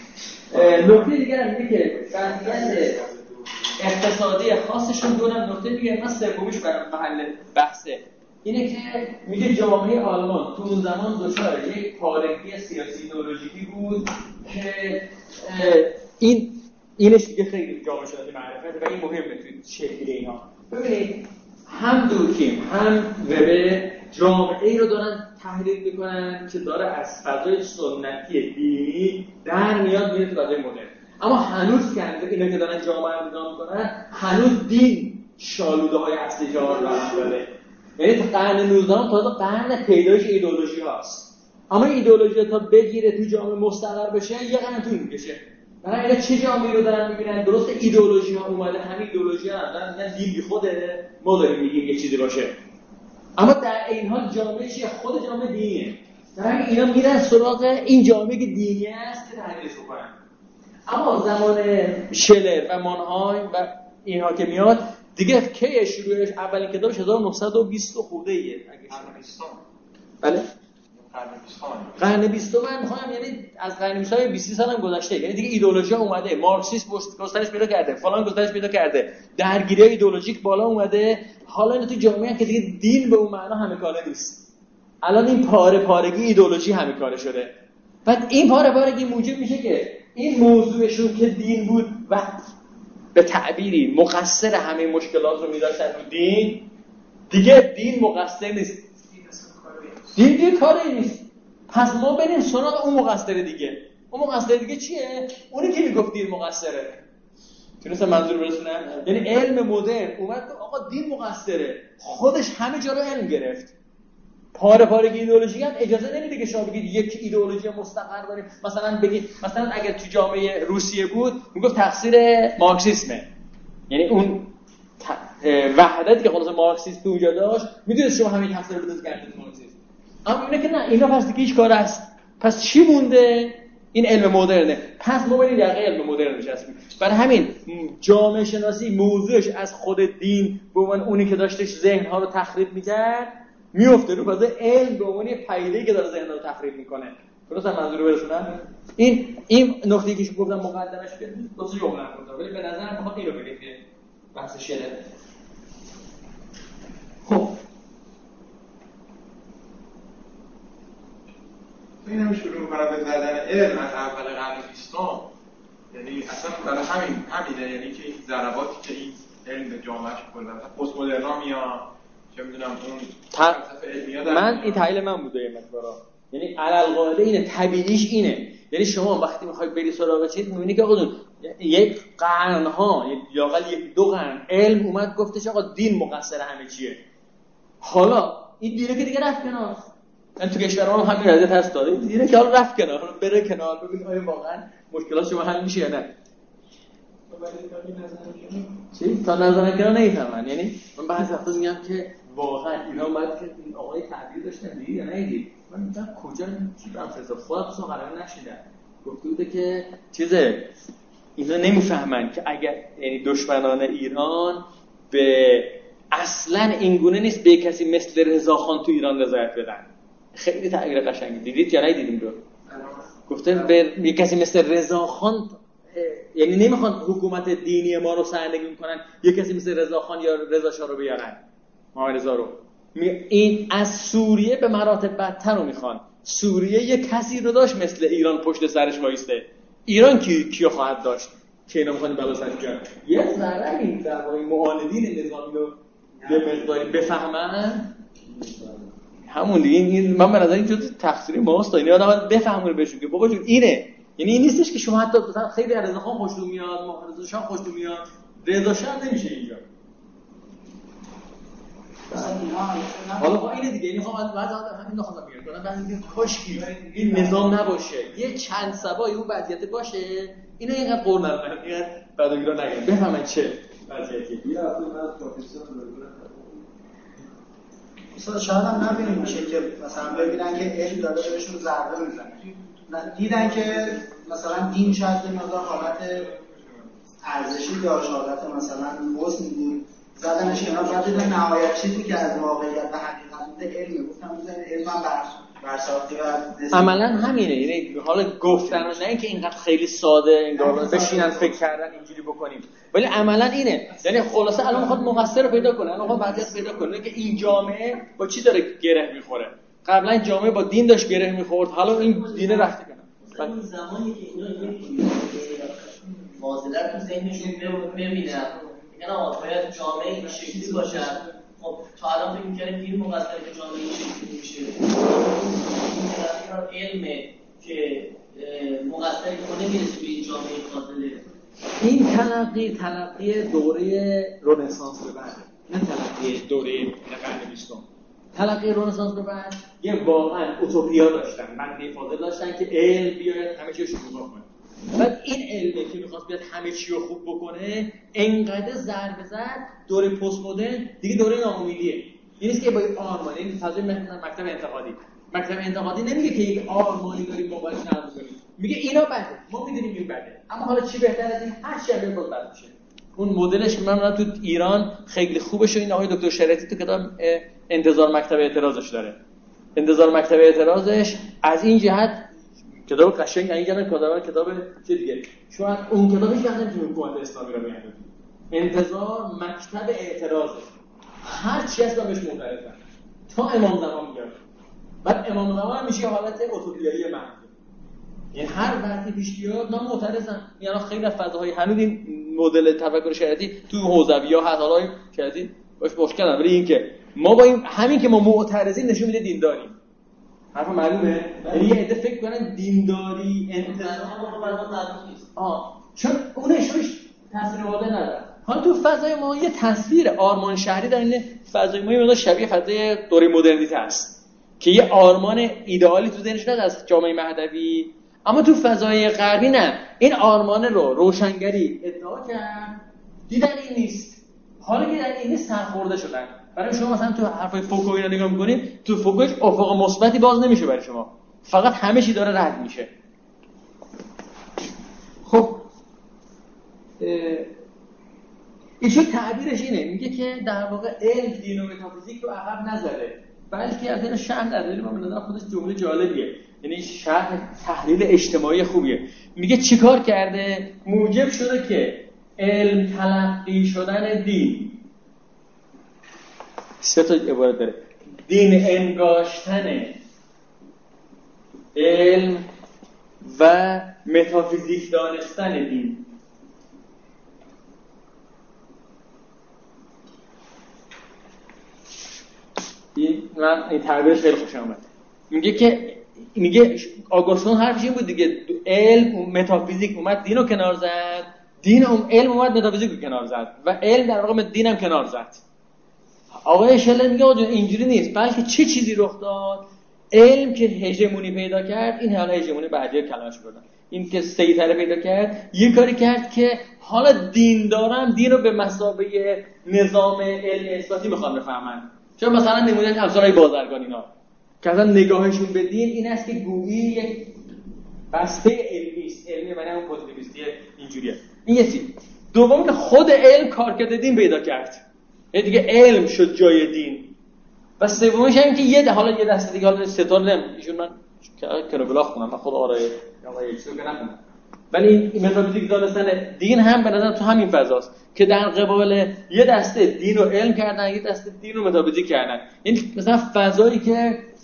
نکته دیگه اینه که وضعیت اقتصادی خاصشون دونم. نکته دیگه من سومیش برام محل بحثه اینه که میگه جامعه آلمان تو اون زمان دچار یک پارگی سیاسی ایدئولوژیکی بود که این اینش دیگه خیلی جامعه شناسی معرفت و این مهمه توی شکل اینا. ببینید هم دورکیم هم وبر جامعه رو دارن تحلیل میکنن که داره از فضای سنتی دینی در میاد میره تو فضای مدرن، اما هنوز که اینا که دارن جامعه رو نگاه میکنن هنوز دین شالوده های اصلی جامعه رو برمی‌داره. یعنی تو قرن نوزدهم تازه قرن پیدایش ایدئولوژی هاست، اما ایدئولوژی تا بگیره تو جامعه مستقر بشه یه قرن طول میکشه. برای اینا چه جامعه‌ای رو دارن میبینن؟ درست ایدئولوژی ها اومده، همین ایدئولوژی ها دارن میگن دین بی خوده، ما داریم میگیم یه چیزی باشه، اما در این حال جامعه چیه؟ خود جامعه دینیه. در همین اینا میرن سراغ این جامعه که دینی است که تحلیلش بکنن. اما زمان شلر و مانهایم و اینها که میاد دیگه کی شروعش؟ اولین کتابش هزار و نهصد و بیست خورده ایه اگه بیستم. بله قرن بیستم. قرن بیستم من میخوام، یعنی از قرن بیستم بیست سال هم گذشته، یعنی دیگه ایدئولوژی اومده، مارکسیسم گسترش پیدا کرده، فلان گسترش پیدا کرده، درگیری ایدئولوژیک بالا اومده. حالا این تو جامعه که دیگه دین به اون معنا همه کاره نیست، الان این پاره پارگی ایدئولوژی همه کاره شده. بعد این پاره پارگی موجب میشه که این موضوعشون که دین بود و به تعبیری مقصر همه مشکلات رو می‌داشتن رو دین، دیگه دین مقصر نیست، دین دیگه کاری نیست. پس ما بریم سراغ اون مقصر دیگه. اون مقصر دیگه چیه؟ اونی که میگفت دین مقصره. تونستم منظور برسونم؟ یعنی علم مدرن اومد تو آقا دین مقصره، خودش همه جا رو علم گرفت. پاره پاره ایدئولوژی هم اجازه نمیده که شما بگید یک ایدئولوژی مستقر داریم. مثلا بگید مثلا اگر تو جامعه روسیه بود میگفت تقصیر مارکسیسمه، یعنی اون وحدتی که خلاص مارکسیسم تو اونجا داشت میدونید شما همین تقصیر رو بذارید کردید مارکسیسم. اما اینه که نه، اینا پس دیگه هیچ کار است. پس چی مونده؟ این علم مدرنه. پس ما بریم دقیقاً علم مدرن بچسبیم. برای همین جامعه شناسی موضوعش از خود دین به عنوان اونی که داشتش ذهن‌ها رو تخریب می‌کرد میفته رو فضای علم به عنوان یه پدیده‌ای که داره ذهن‌ها رو تخریب می‌کنه. درست منظور برسونم؟ این این نکته‌ای که گفتم مقدمش کنید دو سه جمله گفتم، ولی به نظر من اینو بگید که بحث شده. خب اینم شروع می‌کنم به زدن علم از اول قرن بیستم، یعنی اصلا برای همین همینه، یعنی که این ضرباتی که این علم به جامعهش می‌کنه، مثلا پست مدرنا میاد، چه می‌دونم اون فلسفه علمیه در من این تحلیل من بوده این مقدارا، یعنی علل قاعده اینه، طبیعیش اینه. یعنی شما وقتی می‌خوای بری سراغ چیز می‌بینی که آقا یک قرن‌ها یا لااقل یک دو قرن علم اومد گفتش آقا دین مقصر همه چیه. حالا این دیره که دیگه رفت کنار. من تو کشورمون همین وضعیت هست داره. دیره که حالا رفت کنار، بره کنار ببین آیا واقعا مشکلات شما حل میشه یا نه. چی؟ تا نظر کنار نمیفهمن. یعنی من بعضی وقتا میگم که واقعا اینا باید که این آقای تعبیر داشتن دیدی یا ندیدی؟ من میگم کجا چی برام فضا خودم اصلا قرار نشیدم. گفته بوده که چیزه اینا نمیفهمن که اگر یعنی دشمنان ایران به اصلا اینگونه نیست به کسی مثل رضاخان تو ایران رضایت بدن. خیلی تعبیر قشنگی دیدید یا ندیدیم رو؟ گفته به کسی مثل رضاخان، یعنی نمیخوان حکومت دینی ما رو سرنگون کنن، یه کسی مثل رضاخان یا رضا شاه رو بیارن، محمد رضا رو. این از سوریه به مراتب بدتر رو میخوان. سوریه یه کسی رو داشت مثل ایران پشت سرش وایسته. ایران کی کیو خواهد داشت که اینا میخوان بلا سرش بیارن؟ یه ذره این در واقع معاندین نظامی رو به مقداری بفهمن همون دیگه. این من به نظر این جزء تقصیر ماست. اینا آدم بفهمونه بهشون که بابا جون اینه. یعنی این نیستش که شما حتی مثلا خیلی رضا خان خوشتون میاد، محمد رضا شاه خوشتون میاد، رضا شاه نمیشه اینجا. حالا با اینه دیگه. این خواهم بعد آدم همین نخواهم بگیرم کنم بعد این کاشکی این نظام نباشه، یه چند سبایی اون وضعیت باشه، اینا اینقدر قول ندارن، اینقدر بدوگیرا نگیرن بفهمن چه وضعیتی. یه هفته من پاکستان رو بگیرم مثلا شاید هم نبینیم میشه که مثلا ببینن که علم داره بهشون ضربه میزنه، دیدن که مثلا دین شاید به مقدار حالت ارزشی داشت، حالت مثلا حسن بود، زدنش کنار، بعد دیدن نهایت چیزی که از واقعیت و حقیقت بوده علمه، گفتم بزنید علم هم برساختی و عملا همینه. یعنی حالا گفتن نه اینکه اینقدر خیلی ساده انگار بشینن فکر کردن اینجوری بکنیم، ولی عملا اینه. یعنی خلاصه الان میخواد مقصر رو پیدا کنه، الان میخواد وضعیت پیدا کنه که این جامعه با چی داره گره میخوره. قبلا جامعه با دین داشت گره میخورد، حالا این دینه رفته کنه. اون زمانی که اینا یه معادله تو ذهنشون ببینن میگن آقا باید جامعه این شکلی باشه. خب تا الان فکر می‌کردیم دین مقصره که جامعه این شکلی میشه. این علمه که مقصر کنه میرسه به این جامعه فاضله. این تلقی تلقی دوره رنسانس به بعد، نه تلقی دوره قرن بیستم. تلقی رنسانس به بعد یه واقعا اوتوپیا داشتن، بنده فاضل داشتن که علم بیاید همه چی رو شروع کنه. بعد این علمه که می‌خواست بیاد همه چی رو خوب بکنه انقدر ضربه زد دوره پست مدرن دیگه دوره ناامیدیه. این نیست که با آرمان، این فضای مکتب انتقادی. مکتب انتقادی نمیگه که یک آرمانی داریم ما باید نقد کنیم، میگه اینا بده، ما میدونیم این بده، اما حالا چی بهتر از این؟ هر چی بهتر بد میشه. اون مدلش که من می‌بینم تو ایران خیلی خوبه شو. این آقای دکتر شریعتی تو کتاب انتظار مکتب اعتراضش داره. انتظار مکتب اعتراضش از این جهت کتاب قشنگ این جهت کتاب کتاب چه دیگه. شاید اون کتابش وقتی نمی‌تونه حکومت اسلامی رو بیان. انتظار مکتب اعتراضه. هر چی هست بهش معترضن تا امام زمان بیاد. بعد امام زمان میشه حالت اوتوپیایی محض. یعنی هر وقتی پیش بیاد ما معترضن. یعنی خیلی از فضاهای هنوز این مدل تفکر شریعتی تو حوزوی‌ها هست، حالا شریعتی باش مشکل نداره. این که ما با این همین که ما معترضیم نشون میده دینداریم. حرف معلومه. یعنی یه عده فکر کنن دینداری انتظار ما برام معلوم نیست. آه چون اونش روش تاثیر واضح نداره. حالا تو فضای ما یه تصویر آرمان شهری در این فضای ما یه شبیه فضای دوره مدرنیته است که یه آرمان ایدئالی تو ذهنش هست از جامعه مهدوی، اما تو فضای غربی نه. این آرمان رو روشنگری ادعا کرد، دیدن این نیست. حالا که در این سرخورده شدن. برای شما مثلا تو حرفای فوکو اینا نگاه می‌کنید، تو فوکوش افق مثبتی باز نمیشه برای شما، فقط همه چی داره رد میشه. خب ایشون تعبیرش اینه، میگه که در واقع علم دین و متافیزیک رو عقب نزده، بلکه از این شرح نداره. من به نظر خودش جمله جالبیه، یعنی شرح تحلیل اجتماعی خوبیه. میگه چیکار کرده؟ موجب شده که علم تلقی شدن دین، سه تا عبارت داره، دین انگاشتن علم و متافیزیک دانستن دین. این من این تعبیرش خیلی خوشم اومد. میگه که میگه آگوستون حرفش این بود دیگه، علم و متافیزیک اومد دین رو کنار زد، دین اون علم اومد متافیزیک رو کنار زد و علم در واقع دین هم کنار زد. آقای شلر میگه آقا اینجوری نیست، بلکه چه چیزی رخ داد؟ علم که هژمونی پیدا کرد، این حالا هژمونی بعدی کلمه‌اش بردن، این که سیطره پیدا کرد، یه کاری کرد که حالا دین دارم، دین رو به مثابه نظام علم اثباتی میخوان بفهمن. چون مثلا نمونهش افسرهای بازرگان اینا که اصلا نگاهشون به دین این است که گویی یک بسته علمی است، علمی معنی اون پوزیتیویستی اینجوریه. این یه چیز. دوم که خود علم کارکرد دین پیدا کرد، یعنی دیگه علم شد جای دین. و سومش هم که یه ده حالا یه دسته دیگه حالا ستار نم ایشون من کربلا خوندم، من خود آرای آقای چیزو که نخوندم، ولی این متافیزیک دانستن دین هم به نظر تو همین فضاست که در قبال یه دسته دین رو علم کردن، یه دسته دین رو متافیزیک کردن. یعنی مثلا فضایی که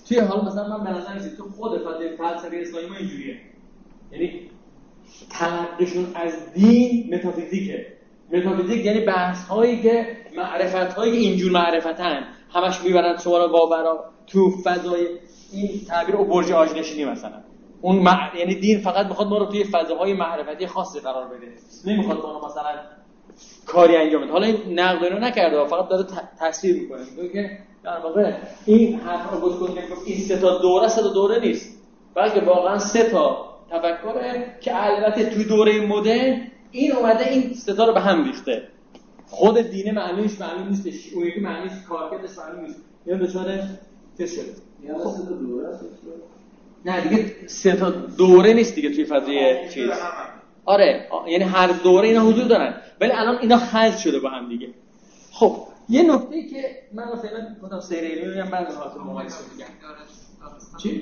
توی حال مثلا من به نظر میاد تو خود فلسفه اسلامی ما اینجوریه، یعنی تلقیشون از دین متافیزیکه. متافیزیک یعنی بحث هایی که معرفت هایی که اینجور معرفتن همش میبرن شما رو واورا تو فضای این تعبیر برج آجنشینی مثلا اون مع... یعنی دین فقط میخواد ما رو توی فضاهای معرفتی خاصی قرار بده، نمیخواد ما رو مثلا کاری انجام بده. حالا این نقد اینو نکرده، فقط داره تفسیر میکنه، میگه که در واقع این حرف رو گفت که این سه تا دوره سه تا دوره نیست، بلکه واقعا سه تا تفکره که البته توی دوره مدرن این اومده این سه تا رو به هم ریخته. خود دینه معنیش معلوم نیستش، اون یکی معنیش کارکردش معلوم نیست، اینا دچار تست شده. یعنی سه تا دوره است. نه دیگه سه تا دوره نیست دیگه توی فضای چیز. آره یعنی هر دوره اینا حضور دارن ولی الان اینا حذف شده با هم دیگه. خب یه نکته‌ای که من فعلا خودم سیر علمی میگم بعد حالت مقایسه میگم. چی؟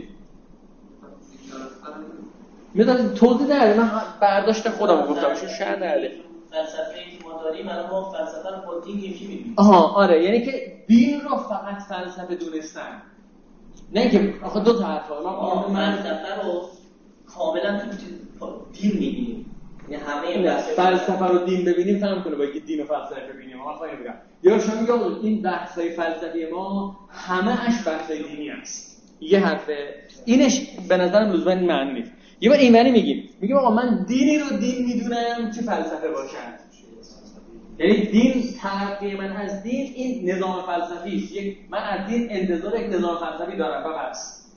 میدونم توضیح نده، من برداشت خودم رو گفتم چون شأن نده. فلسفه‌ای که ما داریم الان ما فلسفه رو با دین یکی می‌بینیم. آها آره، یعنی که دین رو فقط فلسفه دونستن، نه که آخه دو تا حرفا ما من فلسفه رو کاملا تو دین می‌بینیم. یعنی همه فلسفه رو دین ببینیم فهم کنه با دین و فلسفه ببینیم. من خواهیم بگم یا شما میگم این بحث‌های فلسفی ما همه اش بحث‌های دینی است. یه حرفه اینش به نظرم لزوما این معنی نیست. یه بار این معنی میگیم میگیم آقا من دینی رو دین میدونم که فلسفه باشد، یعنی دین تلقی من از دین این نظام فلسفی است، یک من از دین انتظار یک نظام فلسفی دارم و بس.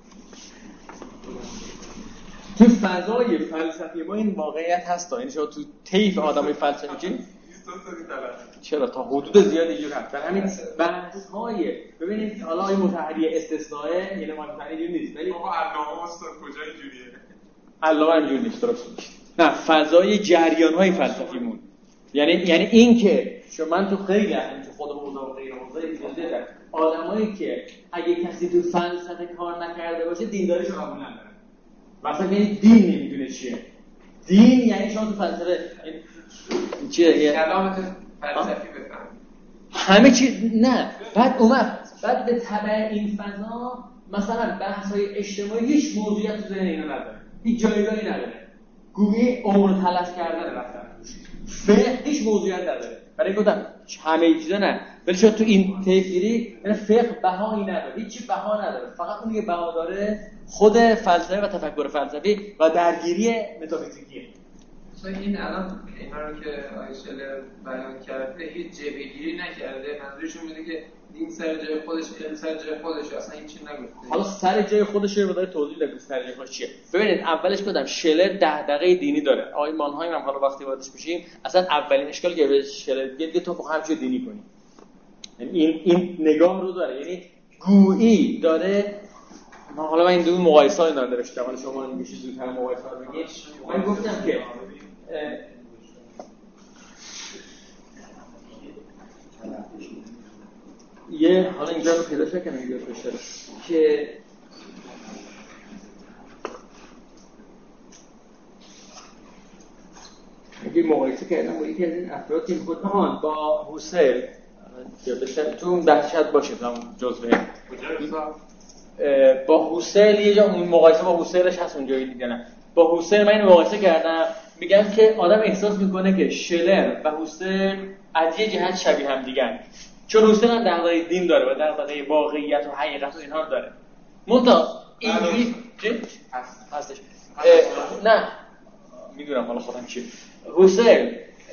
تو فضای فلسفی ما این واقعیت هست، یعنی شما تو طیف آدمای فلسفی چی چرا تا حدود زیادی اینجور هست. در همین بحث‌های ببینید حالا این متحری استثناء یعنی ما متحری نیست ولی آقا علامه استاد کجا اینجوریه؟ علامه اینجوری نیست درست میگی. نه فضای جریان‌های فلسفیمون یعنی یعنی این که شما من تو خیلی از تو خود حوزه و غیر حوزه دیدم آدمایی که اگه کسی تو فلسفه کار نکرده باشه دینداریش رو قبول نداره. مثلا یعنی دین نمیدونه چیه. دین یعنی شما تو فلسفه چیه کلامت فلسفی بفهم همه چی نه بعد اومد بعد به تبع این فضا مثلا بحث‌های اجتماعی هیچ موضوعیت تو ذهن اینا نداره، هیچ جایگاهی نداره، گویی عمر تلف کردن رفتن فقه هیچ موضوعیت نداره. برای گفتم همه چیزا نه ولی شما تو این تفسیری یعنی فقه بهایی نداره، هیچ بها نداره، فقط اون که بها داره خود فلسفه و تفکر فلسفی و درگیری متافیزیکیه. مثلا این الان اینا رو که آقای شلر بیان کرده هیچ جبهه‌گیری نکرده، منظورشون اینه که دین سر جای خودش، علم سر جای خودش، اصلا هیچ چیزی نگفته. حالا سر جای خودش رو بذار توضیح بدم سر جای خودش چیه. ببینید اولش گفتم شلر دغدغه دینی داره. آقای مانهایم هم حالا وقتی واردش میشیم اصلا اولین اشکالی که به شلر میگه تو فقط همچین دینی کنی. یعنی این این نگاه رو داره، یعنی گویی داره. ما حالا من این دو مقایسه اینا رو داشتم، حالا شما میشه زودتر مقایسه رو بگید. من گفتم که یه حالا اینجا رو پیدا شکنم اینجا بشه که یه مقایسه کردم با یکی از این افراد که خود آهان با هوسل یا بشه تو اون بحث باشه همون جزوه با هوسل یه جا اون مقایسه با هوسلش هست اونجایی دیگه نه. با هوسل من اینو مقایسه کردم، میگم که آدم احساس میکنه که شلر و هوسل از یه جهت شبیه هم دیگه، چون هوسل هم دغدغه دین داره و دغدغه واقعیت و حقیقت و اینها رو داره. منتها اینجوری چی هست هستش نه میدونم حالا خودم چی. هوسل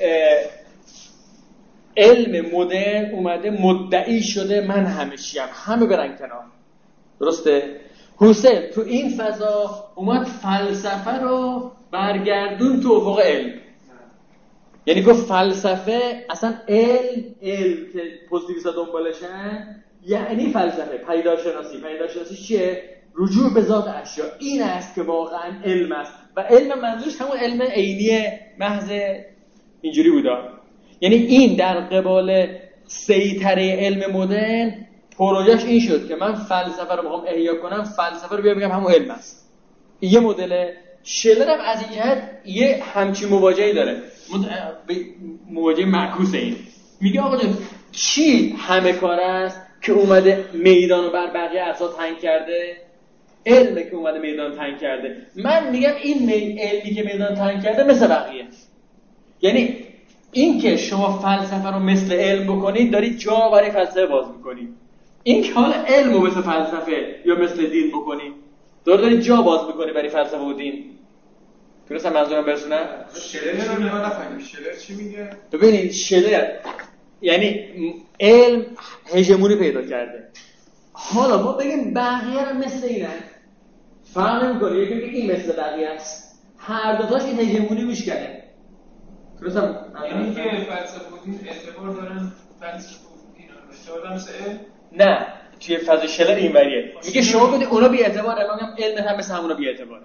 علم مدرن اومده مدعی شده من همه چیم، همه برن کنار، درسته؟ هوسل تو این فضا اومد فلسفه رو برگردون تو افق علم، یعنی گفت فلسفه اصلا علم علم که پوزیتیویستا دنبالشن یعنی فلسفه پیداشناسی. پیداشناسی چیه؟ رجوع به ذات اشیا. این است که واقعا علم است و علم منظورش همون علم عینی محض اینجوری بوده. یعنی این در قبال سیطره علم مدرن پروژهش این شد که من فلسفه رو بخوام احیا کنم، فلسفه رو بیا بگم همون علم است. یه مدل شلر هم از این جهت یه همچین مواجهی داره، مواجهه معکوس این. میگه آقا جون چی همه کار است؟ که اومده میدان رو بر بقیه اعضا تنگ کرده؟ علمه که اومده میدان تنگ کرده. من میگم این می... علمی که میدان تنگ کرده مثل بقیه. یعنی این که شما فلسفه رو مثل علم بکنید دارید جا برای فلسفه باز میکنید. این که حالا علم رو مثل فلسفه یا مثل دین بکنید داره دارید جا باز میکنید برای فلسفه و دین. درسته منظورم برسونم؟ شلر رو نمی‌دونم نفهمم شلر چی میگه؟ ببینید شلر یعنی علم هژمونی پیدا کرده. حالا ما بگیم بقیه رو مثل اینن فرق نمی‌کنه. یکی میگه این مثل بقیه است، هر دو تاش این هژمونی میشکنه. درسته؟ یعنی که فلسفه و دین اعتبار دارن فلسفه و دین اعتبار دارن مثل علم؟ نه توی فضای شلر اینوریه میگه شما بده اونا بی اعتباره، من میگم علم هم مثل همونا بی اعتباره.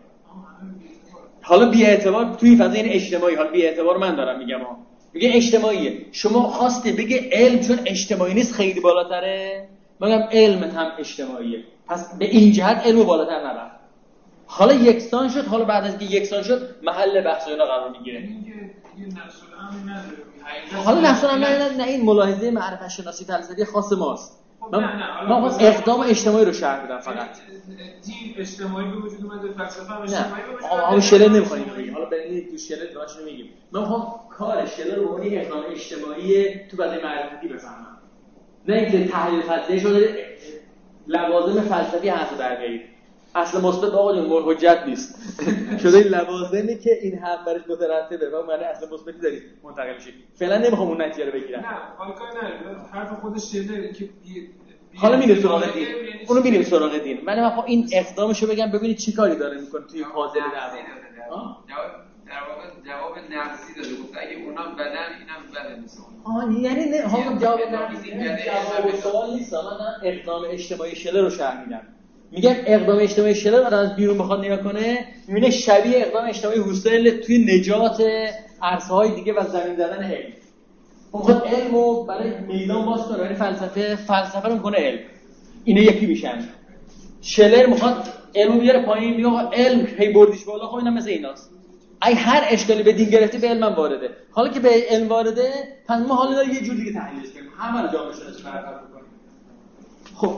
حالا بی اعتبار توی فضای این اجتماعی، حالا بی اعتبار من دارم میگم ها، میگه اجتماعیه. شما خواسته بگه علم چون اجتماعی نیست خیلی بالاتره، میگم علم هم اجتماعیه، پس به این جهت علم بالاتر نرفت. حالا یکسان شد، حالا بعد از که یکسان شد محل بحث اینا قرار میگیره. اینکه یه نقص الامر نداره. حالا نقص الامر نه این ملاحظه معرفت شناسی فلسفی خاص ماست. نه نه ما خواست اقدام اجتماعی رو شرح بدم فقط. دین اجتماعی به وجود اومده، فلسفه هم اجتماعی به وجود اومده. آقا شلر نمیخوایم بگیم. حالا بریم تو شلر دراش نمیگیم. من میخوام کار شلر رو به اقدام اجتماعی تو بعد معرفتی بفهمم. نه اینکه تحلیل فلسفی شده لوازم فلسفی هست در غیر. اصل مثبت آقا جون حجت نیست. شده لوازمی که این هم برش مترتبه و معنی اصل مثبتی دارید منتقل میشه. فعلا نمیخوام اون نتیجه رو بگیرم. نه، حالا کار نداره. حرف خودش شلر که حالا میریم سراغ دین. اونو میریم سراغ دین. من میخوام این اقدامشو بگم ببینید چی کاری داره میکنه توی پازل دعوا. جواب در واقع جواب نقصی داده گفت اگه اونا بدن اینم بده مثلا. آه یعنی نه حالا جواب نقصی جواب سوال نیست. من اقدام اجتماعی شلر رو شرح میدم. میگم اقدام اجتماعی شلر بعد از بیرون بخواد نگاه کنه میبینه شبیه اقدام اجتماعی هوسل توی نجات عرصه‌های دیگه و زمین زدن علم. اون علمو برای میدان باز کنه، یعنی فلسفه فلسفه رو میکنه علم. اینا یکی میشن. شلر میخواد علمو بیاره پایین، میگه علم هی بردیش بالا، خب اینا مثل ایناست. اگه هر اشکالی به دین گرفتی به علم وارده. حالا که به علم وارده پس ما حالا داریم یه جور دیگه تحلیلش کنیم، همه رو جامعه شناسی برابر کنیم. خب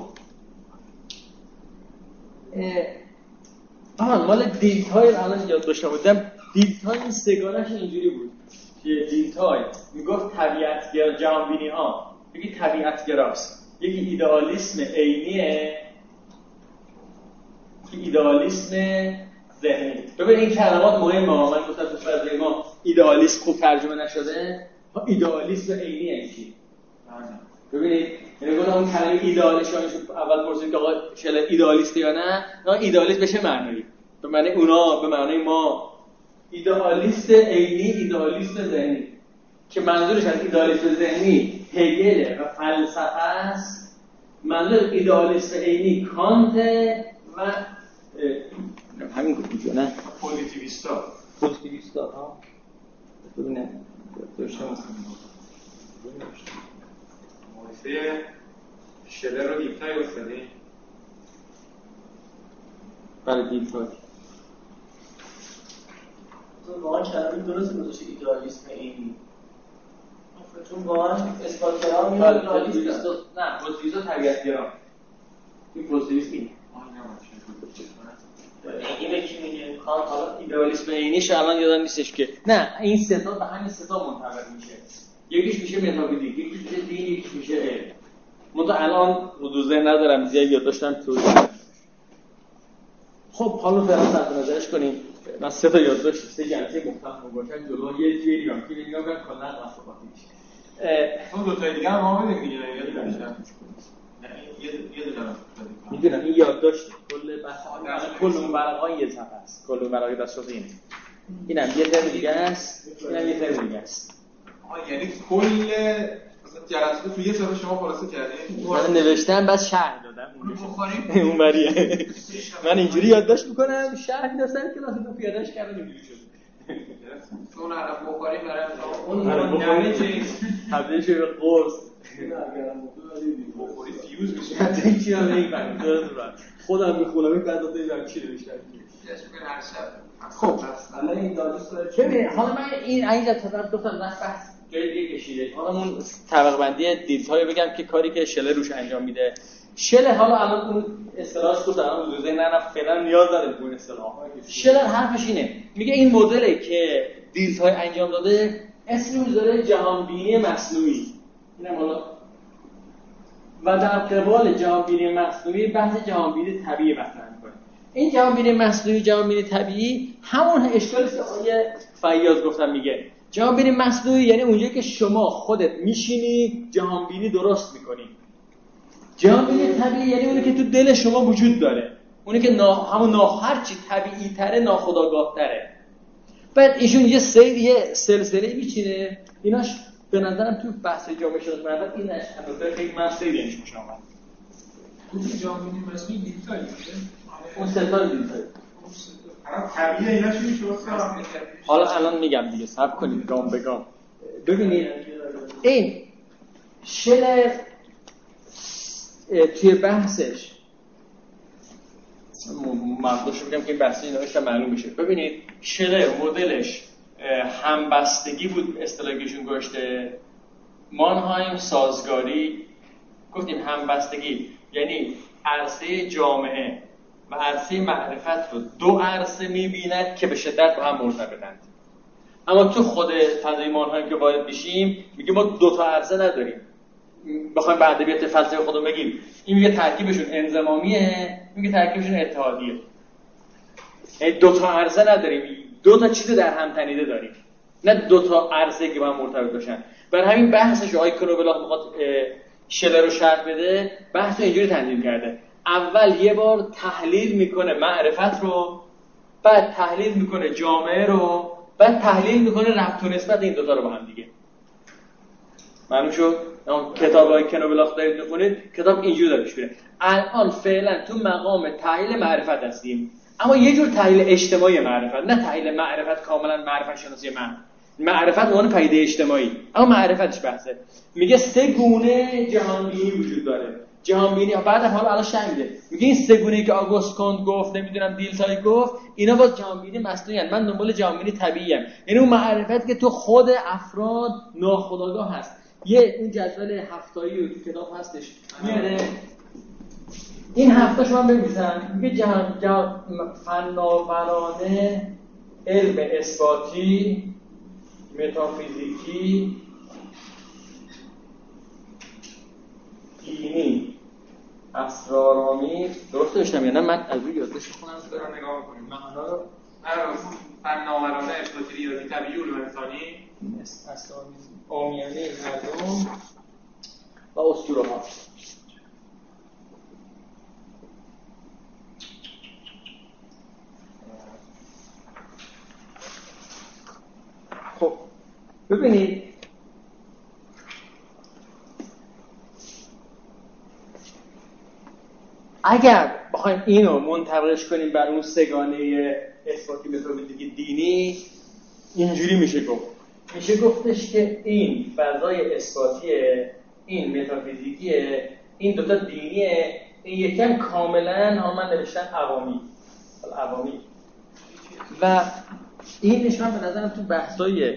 آها مال دیتای الان یاد داشتم بودم. دیتای این سگانش اینجوری بود که دیتای میگفت طبیعت‌گر جهانبینی ها بگی طبیعت‌گراست، یکی ایدئالیسم عینیه که ایدئالیسم ذهنی. ببین این کلمات مهمه. من گفتم تو فرض ما ایدئالیسم خوب ترجمه نشده، ایدئالیسم عینی یعنی چی؟ ببینید یعنی گفتم اون کلمه ایدئالیست اول پرسید که آقا شلر ایدئالیسته یا نه؟ نه ایدئالیست به چه معنی؟ به معنی اونا، به معنی ما. ایدئالیست عینی، ایدئالیست ذهنی که منظورش از ایدئالیست ذهنی هگل و فلسفه است. منظور ایدئالیست عینی کانت و همین گفتید نه پوزیتیویستا. پوزیتیویستا ها ببینید داشتم مقایسه شلر رو دیپتای استادی؟ بله دیپتای. تو واقعا کلمه درست گذاشتی ایدئالیسم عینی. چون واقعا اثبات کردن میاد ایدئالیست نه پوزیتیویستا طبیعت‌گرا. این پوزیتیویست این این به کی میگه؟ کانت. حالا ایدئالیسم عینیش الان یادم نیستش که نه این سه تا به همین سه تا منطبق میشه. یکیش میشه متافیزیک، یکیش میشه دین، یکیش میشه علم. من الان حدود ذهن ندارم زیاد یاد داشتم تو. خب حالا فعلا صرف نظرش کنیم. من سه تا یاد داشتم، سه جلسه مختلف گذاشتم جلو یه جوری میگم که نگاه کنم کلا مصرفاتی میشه. اون دو تا دیگه هم ما بدیم دیگه یاد داشتم. یه یه دونه میدونم این یاد داشت کل بحث کل اون ورقای یه صفحه است. کل اون ورقای دسترسی اینه. اینم یه ترم دیگه است، اینم یه ترم دیگه است. آها یعنی کل مثلا جلسات تو یه صفحه شما خلاصه کردین؟ من نوشتم بعد شرح دادم. بخوریم اون بریه. من اینجوری یادداشت میکنم، شرح میدم سر کلاس رو پیادهش کردم اینجوری شد. اون عرب بخاری برای اون نمه چیز تبدیل شده به قرص. بخوری فیوز میشه. حتی چی هم نمیفهمم. خودم میخونم این بعد دادم چی نوشتم. هر شب. خب الان این داستان چه حالا من این اینجا تا گفتم بحث جای دیگه کشیده. حالا اون طبقه بندی دیدهای بگم که کاری که شلر روش انجام میده. شلر حالا الان اون اصطلاحش رو در اون روزه نه نه فعلا نیاز داره به اون اصطلاح. شلر حرفش اینه، میگه این مدلی که دیدهای انجام داده اسم میذاره جهانبینی مصنوعی. اینم حالا و در قبال جهانبینی مصنوعی بحث جهانبینی طبیعی مطرح می‌کنه. این جهانبینی مصنوعی جهانبینی طبیعی همون اشکالی که آیه فیاض گفتم میگه. جهانبینی مصنوعی یعنی اونجایی که شما خودت میشینی جهانبینی درست میکنی. جهانبینی طبیعی یعنی اونی که تو دل شما وجود داره، اونی که نا... همون نا هر چی طبیعی تره ناخودآگاه تره. بعد ایشون یه سری یه سلسله میچینه. ایناش به نظرم تو بحث جامعه شناسی معرفت اینش البته خیلی مسئله اینش میشه اومد. اون جامعه مصنوعی دیجیتال میشه. اون ستان دیجیتال. الان طبیعی اینا چی میشه واسه؟ حالا الان میگم دیگه، صبر کنید گام به گام. ببینید این شلر توی بحثش مرداشو بگم که این بحثی نوشته معلوم بشه. ببینید شلر مدلش همبستگی بود، اصطلاحیشون گذاشته مانهایم سازگاری. گفتیم همبستگی یعنی عرصه جامعه و عرصه معرفت رو دو عرصه می‌بیند که به شدت با هم مرتبطند. اما تو خود فضای مانهایم که وارد میشیم میگه ما دو تا عرصه نداریم. بخوایم به ادبیات فلسفه خودمون بگیم این میگه ترکیبشون انضمامیه، میگه ترکیبشون اتحادیه. یعنی دو تا عرصه نداریم، دو تا چیز در هم تنیده داریم، نه دو تا عرصه که با هم مرتبط باشن. برای همین بحثش آقای کنوبلاخ میخواد شلر رو شرح بده، بحث رو اینجوری تنظیم کرده. اول یه بار تحلیل میکنه معرفت رو، بعد تحلیل میکنه جامعه رو، بعد تحلیل میکنه ربط و نسبت این دوتا رو با هم دیگه. معلوم شد؟ کتاب های کنوبلاخ دارید میخونید، کتاب اینجوری داره پیش میره. الان فعلا تو مقام تحلیل معرفت هستیم، اما یه جور تحلیل اجتماعی معرفت، نه تحلیل معرفت کاملا معرفت شناسی من. معرفت عنوان پدیده اجتماعی، اما معرفتش بحثه. میگه سه گونه جهانبینی وجود داره. جهانبینی بعد حالا الان شنیده میگه این سه گونه‌ای که آگوست کونت گفت، نمیدونم دیلتای گفت، اینا باز جهانبینی مصنوعی ان. من دنبال جهانبینی طبیعی ام، یعنی اون معرفت که تو خود افراد ناخودآگاه هست. یه اون جدول هفتایی تو کتاب هستش میاره، این هفته شما بنویسن. میگه جهان جهان فناورانه، علم اثباتی، متافیزیکی، دینی، اسرارآمیز. درست داشتم یا نه؟ من از روی یادداشت خونم دارم نگاه می‌کنیم. معنا رو فناورانه، اثباتی، ریاضی، طبیعی، علوم انسانی، اسرارآمیز، عامیانه مردم و اسطوره‌ها. خب ببینید اگر بخوایم اینو منطبقش کنیم بر اون سگانه اثباتی متافیزیکی دینی، اینجوری میشه گفت میشه گفتش که این فضای اثباتیه، این متافیزیکیه، این دوتا دینیه، این یکم کاملا ها من نوشتن عوامی عوامی و این نشون به نظرم تو بحثای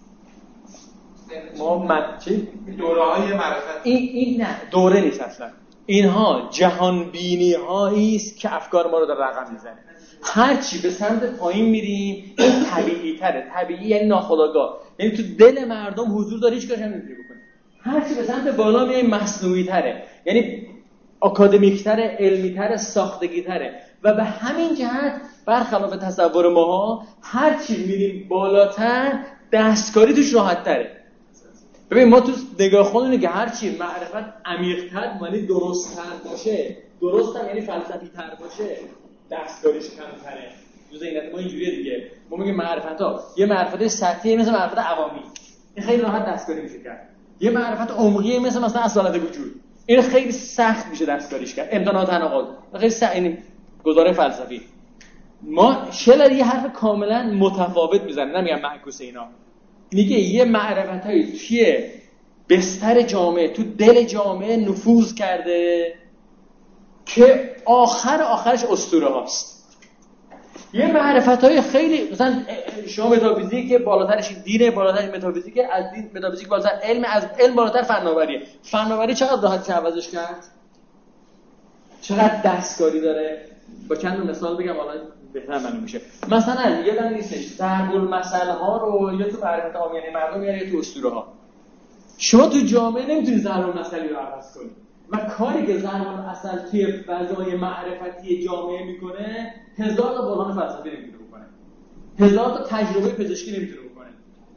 ما من چی؟ دوره‌های معرفت. این این نه دوره نیست اصلا. اینها جهان بینی هایی است که افکار ما رو در رقم میزنه. هر چی به سمت پایین میریم این طبیعی تره. طبیعی یعنی ناخودآگاه، یعنی تو دل مردم حضور داره، هیچ کاری نمیتونی بکنی. هر چی به سمت بالا میریم مصنوعی تره، یعنی آکادمیک تره، علمی تره، ساختگی تره. و به همین جهت برخلاف تصور ماها هر چی میریم بالاتر دستکاری توش راحت تره. ببین ما تو نگاه خودمونه که هر چی معرفت عمیق‌تر یعنی درست‌تر باشه، درست هم یعنی فلسفی‌تر باشه، دستکاریش کمتره. تو ذهنیت ما اینجوریه دیگه. ما میگیم معرفت‌ها یه معرفت سطحی مثل معرفت عوامی، این خیلی راحت دستکاری میشه کرد. یه معرفت عمقی مثل مثلا اصالت وجود، این خیلی سخت میشه دستکاریش کرد. امتناع تناقض خیلی سخت، این گزاره فلسفی. ما شلر یه حرف کاملا متفاوت میزنه، نمیگم معکوس اینا. میگه یه معرفتایی توی بستر جامعه، تو دل جامعه نفوذ کرده که آخر آخرش اسطوره هاست. یه معرفت‌های خیلی مثلا شما متافیزیک که بالاترش دینه، بالاترش متافیزیک، از دین متافیزیک بالاتر علم، از علم بالاتر فناوریه. فناوری چقدر راحت عوضش کرد؟ چقدر دستکاری داره؟ با چند مثال بگم حالا بهتر معلوم میشه. مثلا یادم نیستش ضرب المثل ها رو یا تو معرفت عامیانه مردم یا تو اسطوره ها. شما تو جامعه نمیتونی ضرب المثلی رو عوض کنی. و کاری که ضرب المثل توی فضای معرفتی جامعه میکنه، هزار تا برهان فلسفی نمیتونه بکنه. هزار تا تجربه پزشکی نمیتونه بکنه.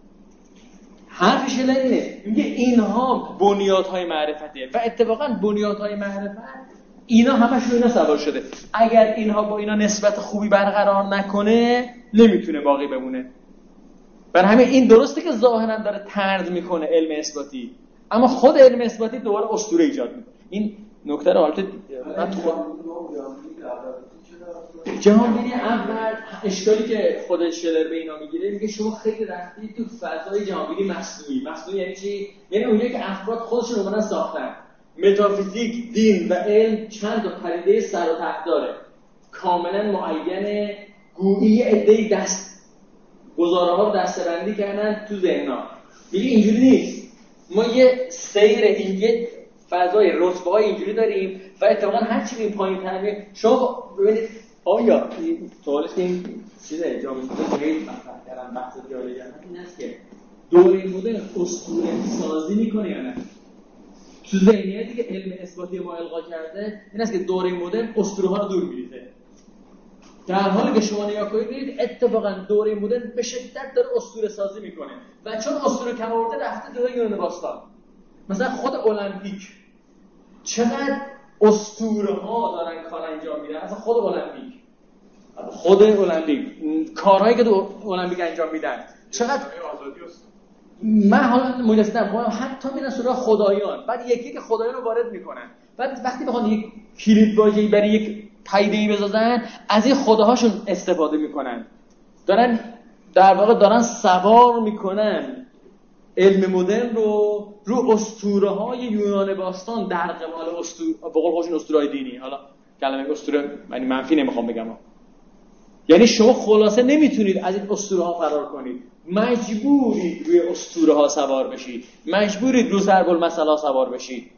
حرفش اینه، میگه اینها بنیادهای معرفته و اتفاقا بنیادهای معرفت اینا همشون اینا سوار شده. اگر اینها با اینا نسبت خوبی برقرار نکنه نمیتونه باقی بمونه. برای همین این درسته که ظاهرا داره طرد میکنه علم اثباتی، اما خود علم اثباتی دوباره اسطوره ایجاد میکنه. این نکته رو البته من تو جهانبینی اول اشکالی که خود شلر به اینا میگیره، میگه شما خیلی رفتید تو فضای جهانبینی مصنوعی. مصنوعی یعنی چی؟ یعنی اونجایی که افراد خودشون رو ساختن ساختن. متافیزیک، دین و علم چند تا پدیده سر و ته داره، کاملا معین، گویی عده‌ای دست گزاره‌ها رو دسته‌بندی کردن تو ذهن‌ها. میگه اینجوری نیست. ما یه سیر این یه فضای رتبه‌های اینجوری داریم و اتفاقا هر چی این پایین‌تر میاد شما ببینید آیا سوالش که این چیزه جامعه خیلی مطرح کردن بحث جالبی این است که دوره مدرن اسطوره سازی میکنه یا نه؟ تو ذهنیتی که علم اثباتی ما القا کرده این است که دوره مدرن اسطوره ها رو دور می‌ریزه. در حالی که شما نگاه کنید اتفاقا دوره مدرن به شدت داره اسطوره سازی میکنه و چون اسطوره کم آورده رفته دوره یونان باستان. مثلا خود المپیک چقدر اسطوره ها دارن کار انجام میدن. مثلا خود المپیک خود المپیک کارهایی که تو المپیک انجام میدن چقدر آزادی است. من حالا مجسم حتی میرن سراغ خدایان، بعد یکی که خدایان رو وارد میکنن، بعد وقتی بخوان یک کلید واژه‌ای برای یک پدیده‌ای بسازن از این خداهاشون استفاده میکنن، دارن در واقع دارن سوار میکنن علم مدرن رو رو اسطوره‌های یونان باستان در قبال اسطوره به قول خودشون اسطوره‌های دینی. حالا کلمه اسطوره یعنی منفی نمیخوام بگم، یعنی شما خلاصه نمیتونید از این اسطوره‌ها فرار کنید، مجبورید روی اسطوره‌ها سوار بشید، مجبورید رو ضرب المثل ها سوار بشید.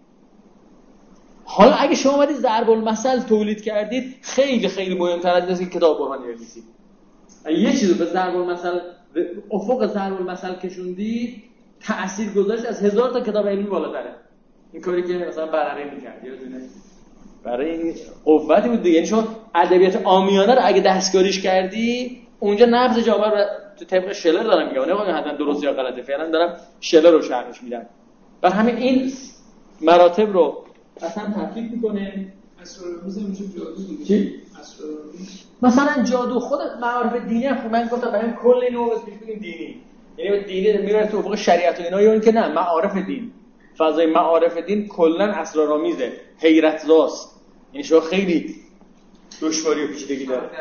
حالا اگه شما اومدید ضرب المثل تولید کردید خیلی خیلی مهم‌تر از اینه که کتاب برهانی بنویسید. یه چیزو به ضرب المثل افق ضرب المثل کشوندید تأثیر گذاشت از هزار تا کتاب علمی بالاتره. این کاری که مثلا برره می‌کرد یادونه برای این قوتی بود دیگه. یعنی شما ادبیات عامیانه رو اگه دستکاریش کردی اونجا نبض جامعه رو تو طبق شلر دارم میگم، نه حتما درست یا غلطه، فعلا دارم شلر رو شرحش میدم. بر همین این مراتب رو اصلا تفکیک میکنه. اسرارآمیز میشه جادو دیگه. چی؟ اسرارآمیز مثلا جادو خود معارف دینی هم من گفتم برای کل اینو بس بگیم دینی، یعنی دینی میره تو افق شریعت و اینا، یا اینکه نه معارف دین، فضای معارف دین کلا اسرارآمیزه، حیرت زاست، یعنی شما خیلی دشواری و پیچیدگی داره.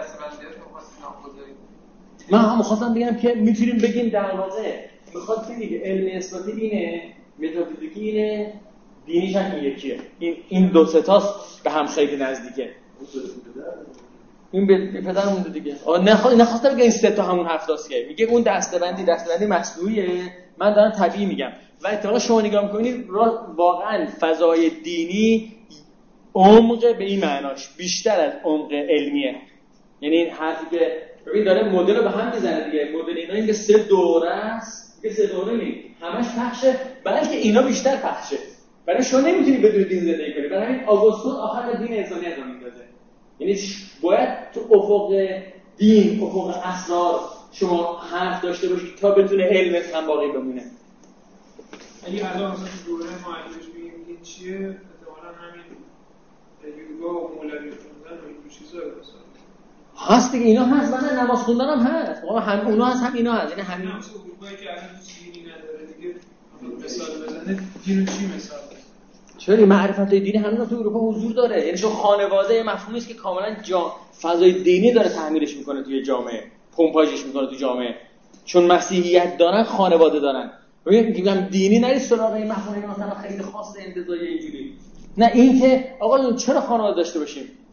من هم می‌خواستم بگم که میتونیم بگیم در واقع میخواد که دیگه علم اثباتی اینه، متافیزیکی اینه، دینیش هم یکیه. این این دو سه تاست به هم خیلی نزدیکه. این به پدرم مونده دیگه. آ نخوا... نخواسته بگه این سه تا همون هفتاست که میگه اون دسته‌بندی دسته‌بندی مصنوعیه، من دارم طبیعی میگم. و اتفاقا شما نگاه می‌کنید واقعا فضای دینی عمق به این معناش بیشتر از عمق علمیه. یعنی این حرفی که ببین داره مدل رو به هم میزنه دیگه، مدل اینا این که سه دوره است، که سه دوره نیست همش پخشه، بلکه اینا بیشتر پخشه. برای شما نمیتونی بدون دین زندگی کنی. برای همین آگوستون آخر دین انسانیت رو میندازه. یعنی باید تو افق دین، افق اسرار شما حرف داشته باشید تا بتونه علمت هم باقی بمونه. اگه الان مثلا دوره معلمش بگیم این چیه، احتمالاً همین یوگا و مولوی خوندن و این چیزا مثلا هست دیگه. اینا هست، مثلا نماز خوندن هم هست، آقا هم اونا هست هم اینا هست. یعنی همین مثلا اروپایی که الان دینی نداره دیگه مثال بزنه، دین چی مثال بزنه؟ چرا معرفت دینی همون تو اروپا حضور داره. یعنی شو خانواده مفهومی است که کاملا جا فضای دینی داره تعمیرش میکنه توی جامعه، پمپاژش میکنه تو جامعه. چون مسیحیت دارن خانواده دارن. ببین میگم دینی نری سراغ این مفهومی مثلا خیلی خاص انتزاعی اینجوری. نه این که آقا چرا خانواده داشته باشیم؟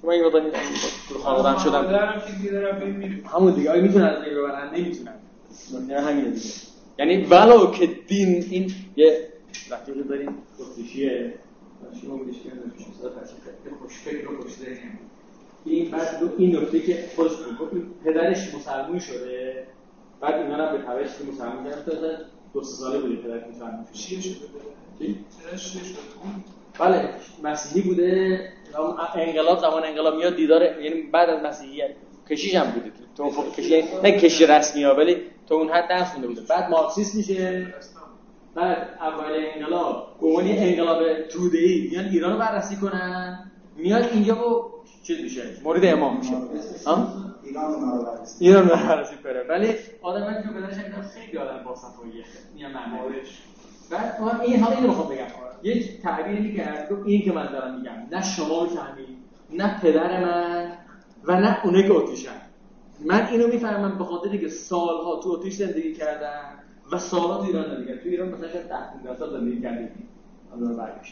من این وقتا تو خانواده‌ام شدم دارم که دیدارم ببینیم همون دیگه آیا میتونن از این ببرن نمیتونن نه همینه دیگه یعنی ولو که دین این یه رفیقی داریم خودکشیه شما میگیش که نمیشه صدا خیلی خوش فکر و خوش ذهنه این بعد دو این نکته که خودش گفت پدرش مسلمان شده بعد اینا هم به تبعش که مسلمان کردن تا دو سه ساله بوده پدرش مسلمان شده چیه شده چی؟ پدرش چیه شده؟ بله مسیحی بوده انقلاب زمان انقلاب میاد دیدار یعنی بعد از مسیحیت کشیش هم بوده تو کشی نه کشی رسمی ها ولی تو اون حد درس خونده بوده بعد مارکسیست میشه بعد اول انقلاب گمانی انقلاب توده‌ای میان ایران رو بررسی کنن میاد اینجا و چیز میشه مورد امام میشه ها ایران رو بررسی ایران رو بررسی کنه ولی آدمایی که پدرش هم خیلی آدم با صفاییه میام معنیش بعد ما این حالا اینو میخوام بگم یک تعبیری کرد تو این که من دارم میگم نه شما میفهمید نه پدر من و نه اونایی که اتریشن من اینو میفهمم به خاطری که سالها تو اتریش زندگی کردم و سالها تو ایران زندگی کردم تو ایران مثلا شاید ده پانزده سال زندگی کردم الان برگشت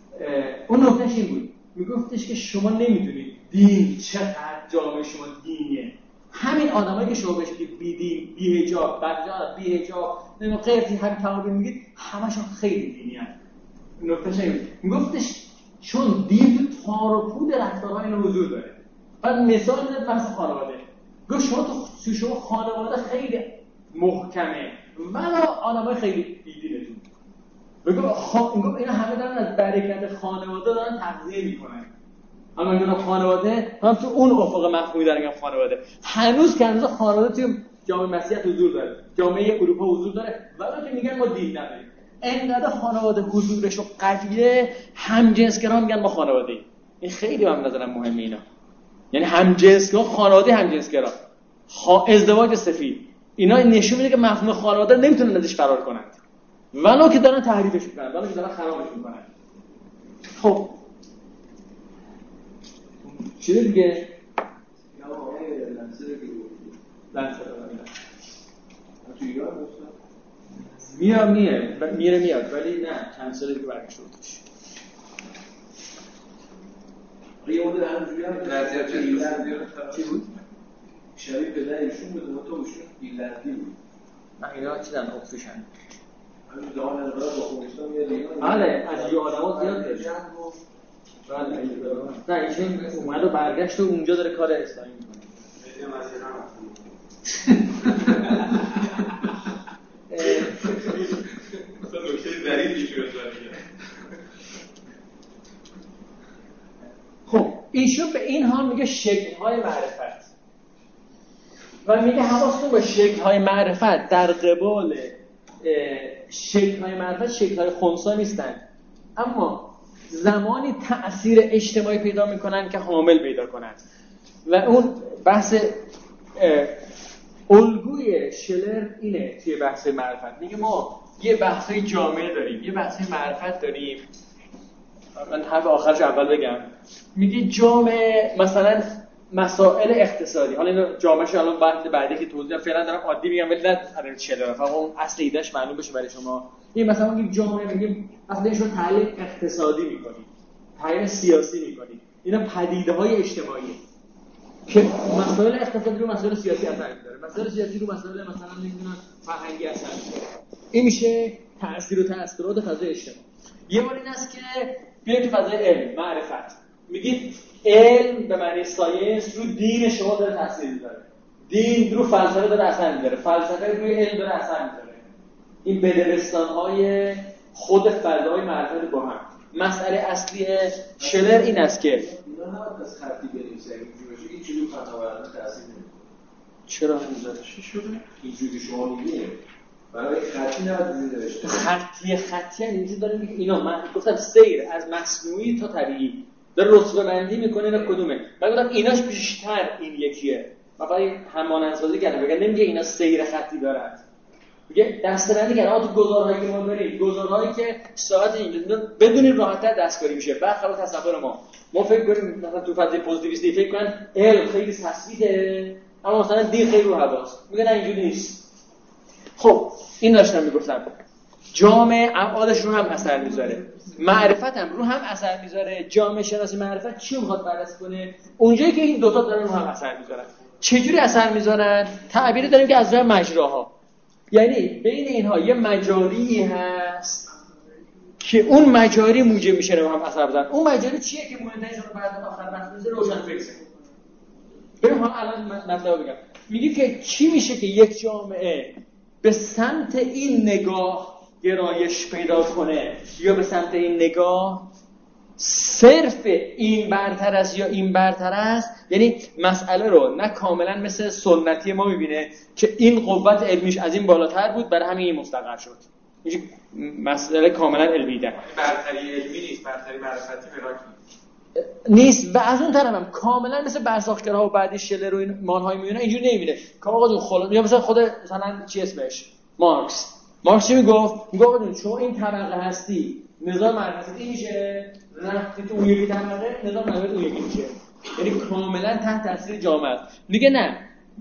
اون نکتهش این بود میگفتش که شما نمیدونید دین چقدر جامعه شما دینیه همین آدمایی که شما بهش میگید بی دین بی حجاب بدجا بی حجاب نمیدونم غیرتی همین تعابیر میگید همشون خیلی دینی هستن نکتهش این میگفتش چون دین تو تار و پود رفتارها اینو حضور داره بعد مثال میزد بحث خانواده گفت شما تو شما خانواده خیلی محکمه ولی آدمای خیلی بی‌دینتون بگو خا... گفت اینا همه دارن از برکت خانواده دارن تغذیه میکنن اما میگم خانواده هم تو اون افق مفهومی دارن میگم خانواده هنوز که هنوز خانواده تو جامعه مسیحیت حضور داره جامعه اروپا حضور داره ولی که میگن ما دین نداریم انقدر خانواده حضورش و قویه همجنسگرا میگن ما خانواده ایم این خیلی من نظرم مهمه اینا یعنی همجنسگرا خانواده همجنسگرا خا... ازدواج سفید اینا نشون میده که مفهوم خانواده نمیتونن ازش فرار کنند ولو که دارن تحریفش میکنن ولو که دارن خرابش میکنن خب چیه دیگه یا آقای لنسر که لنسر تو ایران هستن میاد میه میره میاد ولی نه چند ساله دیگه برگشت بودش یه مدل همونجوری هم نظر چی بود؟ شبیه پدر ایشون بود و تو ایشون ایرلندی بود نه اینا چی دارن اتریشن همین زمان انقلاب با کمونیست‌ها میاد ایران بله از یه آدم‌ها زیاد داره بله نه ایشون اومد و برگشت و اونجا داره کار اسلامی میکنه مثلا نکته ظریفی که خب ایشون به این حال میگه شکل‌های معرفت و میگه حواستون به شکل‌های معرفت در قبال شکل‌های معرفت شکل‌های خنثی نیستن اما زمانی تأثیر اجتماعی پیدا میکنن که حامل پیدا کنند و اون بحث الگوی شلر اینه توی بحث معرفت میگه ما یه بحثای جامعه داریم یه بحثای معرفت داریم من حرف آخرش اول بگم میگه جامعه مثلا مسائل اقتصادی حالا اینو جامعهش الان بعد بعدی که توضیح فعلا دارم عادی میگم ولی نه الان شلر فقط اون اصل ایدهش معلوم بشه برای شما این مثلا میگه جامعه میگیم اصلش رو تحلیل اقتصادی میکنیم تحلیل سیاسی میکنیم اینا پدیده‌های اجتماعی که مسائل اقتصادی رو مسائل سیاسی اثر می‌ذاره مسائل سیاسی رو مسائل مثلا نمیدونم فرهنگی اثر می‌ذاره این میشه تأثیر و تأثیرات فضای اجتماعی یه بار این است که بیاید تو فضای علم معرفت میگید علم به معنی ساینس رو دین شما داره تاثیر می‌ذاره دین رو فلسفه داره اثر می‌ذاره فلسفه روی علم داره اثر می‌ذاره این بدبستان‌های خود فضای معرفت با هم مسئله اصلی شلر این است که اینا نباید از خطی بنویسه اینجوری باشه این چیزی فناورانه تاثیر نمی‌کنه چرا اینجوری چی شده اینجوری شما میگید برای خطی نباید اینجوری نوشته خطی خطی اینجوری داره میگه اینا من گفتم سیر از مصنوعی تا طبیعی داره رتبه بندی میکنه اینا کدومه من گفتم ایناش بیشتر این یکیه فقط همانندسازی کردم بگم نمیگه اینا سیر خطی دارن میگه دسته‌بندی کردن تو گزارهایی که ما داریم گزارهایی که ساعت اینجا بدون راحت‌تر دستکاری میشه برخلاف تصور ما ما فکر کنیم مثلا تو فضای پوزیتیویستی فکر کنن علم خیلی تثبیته اما مثلا دین خیلی رو حواس میگن اینجوری نیست خب این داشتم میگفتم جامعه ابعادش رو هم اثر میذاره، معرفت هم رو هم اثر میذاره. جامعه شناسی معرفت چی میخواد بررسی کنه؟ اونجایی که این دوتا دارن رو هم اثر میذارن. چجوری اثر میذارن؟ تعبیری داریم که از راه مجراها، یعنی بین اینها یه مجاری هست که اون مجاری موجب میشه رو هم اثر بزنن. اون مجاری چیه که مهمترینش رو بعد آخر بحث میذاره؟ روشن فکر. بریم حالا الان مطلب بگم. میگه که چی میشه که یک جامعه به سمت این نگاه گرایش پیدا کنه یا به سمت این نگاه صرف این برتر است یا این برتر است، یعنی مسئله رو نه کاملا مثل سنتی ما میبینه که این قوت علمیش از این بالاتر بود برای همین این مستقر شد. این مسئله کاملا علمی ده، برتری علمی نیست، برتری معرفتی مراک نیست. و از اون طرف هم کاملا مثل برساختگرها و بعدی شلر و این مانهای میونه اینجوری نمیره که آقا جون خلاص، یا مثلا خود مثلا چی اسمش مارکس مارکس چی میگفت؟ میگفت آقا جون شما این طبقه هستی، نظام معرفتی این میشه، رفتی تو اون یکی طبقه نظام معرفتی اون یکی میشه، یعنی کاملا تحت تاثیر جامعه. میگه نه،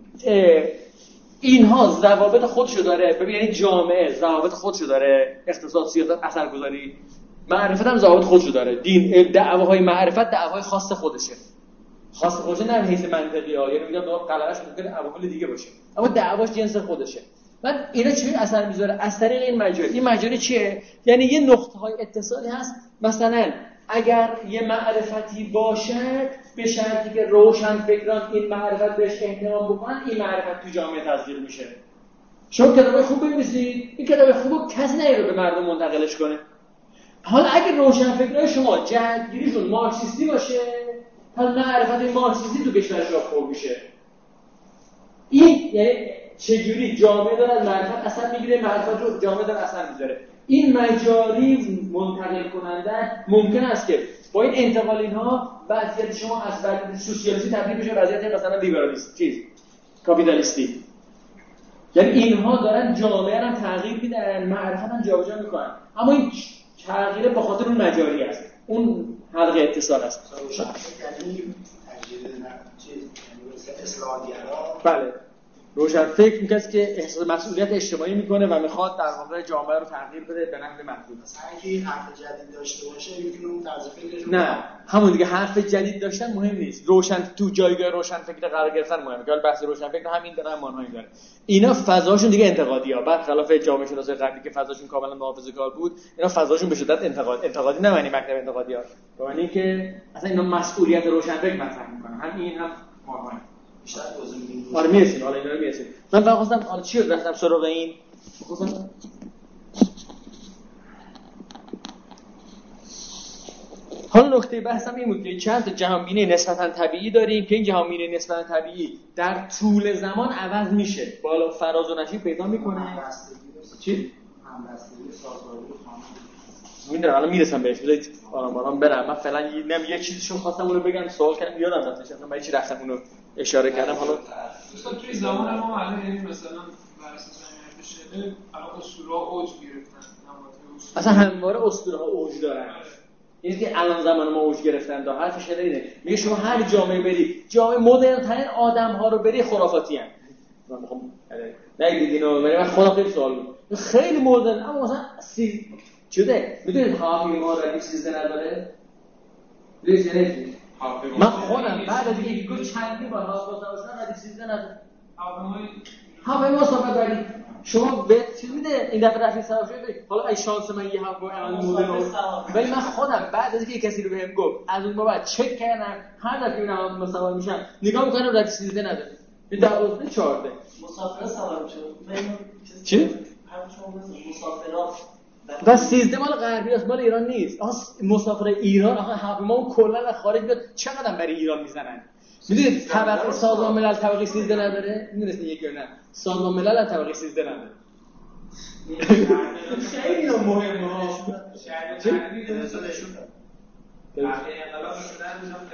اینها ضوابط خودشو داره. ببین یعنی جامعه ضوابط خودشو داره، اقتصاد، سیاست، اثرگذاری، معرفت هم ضوابط خودشو داره. دین، دعواهای معرفت دعواهای خاص خودشه، خاص خودشه نه حیث منطقی ها، یعنی میگم قلقش ممکنه عوامل دیگه باشه اما دعواش جنس خودشه. من اینا چه اثر میذاره؟ از طریق این مجاری. این مجاری چیه؟ یعنی یه نقطه های اتصالی هست. مثلا اگر یه معرفتی باشد به شرطی که روشن فکران این معرفت بهش احترام بکنن، این معرفت تو جامعه تزریق میشه. شما کتاب خوب بنویسید، این کتاب خوبو کسی نمیره به مردم منتقلش کنه. حالا اگه روشن فکرای شما جهتگیریشون مارکسیستی باشه، حالا معرفت مارکسیستی تو کشور شما خوب میشه. این یعنی چجوری جامعه داره از معرفت اثر میگیره، معرفت رو جامعه داره اثر میذاره. این مجاری منتقل کننده ممکن است که با این انتقال اینها وضعیت شما از وضعیت سوسیالیستی تبدیل بشه به وضعیت مثلا لیبرالیستی، چیز کاپیتالیستی. یعنی اینها دارن جامعه رو تغییر میدن، معرفت هم جابجا میکنن، اما این تغییر به خاطر اون مجاری است، اون حلقه اتصال است. یعنی تجدید چیز اصلاحگرا. بله، روشن فکر میکنه که احساس مسئولیت اجتماعی میکنه و میخواد در واقع جامعه رو تغییر بده به نحو مطلوب. مثلا اگه حرف جدید داشته باشه میتونه اون طرز فکرش رو نه، همون دیگه حرف جدید داشتن مهم نیست. روشن تو جایگاه روشن فکر قرار گرفتن مهمه. که بحث روشن فکر همین داره، مانایی داره. اینا فضاشون دیگه انتقادی ها، برخلاف جامعه شناسی قبلی که فضاشون کاملا محافظه‌کار بود، اینا فضاشون به شدت انتقاد انتقادی نه، معنی مکتب انتقادی ها، به معنی که اصلا اینا مسئولیت روشن فکر مطرح میکنن. هم این هم مانایی بیشتر توضیح میدیم. آره میرسیم، حالا اینا رو میرسیم. من فقط خواستم حالا چی رو رفتم سراغ این خواستم حالا نکته بحثم این بود که چند تا جهانبینی نسبتاً طبیعی داریم که این جهانبینی نسبتاً طبیعی در طول زمان عوض میشه، بالا فراز و نشیب پیدا میکنه. چی؟ همبستگی سازمانی خانه. میدونم الان میرسم بهش، بذارید آرام آرام برم. من فعلا نم یک چیزشو خواستم اونو بگم، سوال کردم یادم رفت، اصلا من چی رفتم اونو اشاره کردم. حالا دوستان توی زمان ما الان یعنی مثلا بررسی زمینه بشه الان اسطوره‌ها اوج گرفتن، اصلا همواره اسطوره‌ها اوج دارن. این که الان زمان ما اوج گرفتن دا حرفش اینه. میگه شما هر جامعه بری، جامعه مدرن ترین آدم‌ها رو بری خرافاتی ان. من میخوام نگید اینو، ولی من خودم خیلی سوال بود. خیلی مدرن اما مثلا سی چوده. میدونید حامی ما رو سیزده نداره؟ لیز نمیدونید. من خودم بعد از اینکه گفت چندی بار حاضر باشم ردیف سیزده نداره. هواپیما ما صحبت داریم. شما به چیز میده این دفعه رفیق سوار شده، حالا ای شانس من یه هواپیما الان مدل رو، ولی من خودم بعد از اینکه کسی رو بهم گفت از اون بعد چک کردم، هر دفعه اینا هواپیما سوار میشم نگاه میکنم ردیف سیزده نداره. این دوازده چهارده مسافر سوار میشه. چی؟ همون مسافرات و سیزده مال غربی است، مال ایران نیست. آها مسافر ایران، آها هواپیما اون کلا از خارج بیاد چقدر برای ایران میزنن. میدونید طبقه سازمان ملل طبقه سیزده نداره؟ میدونید یک یا نه؟ سازمان ملل طبقه سیزده نداره. خیلی مهمه ها. چی؟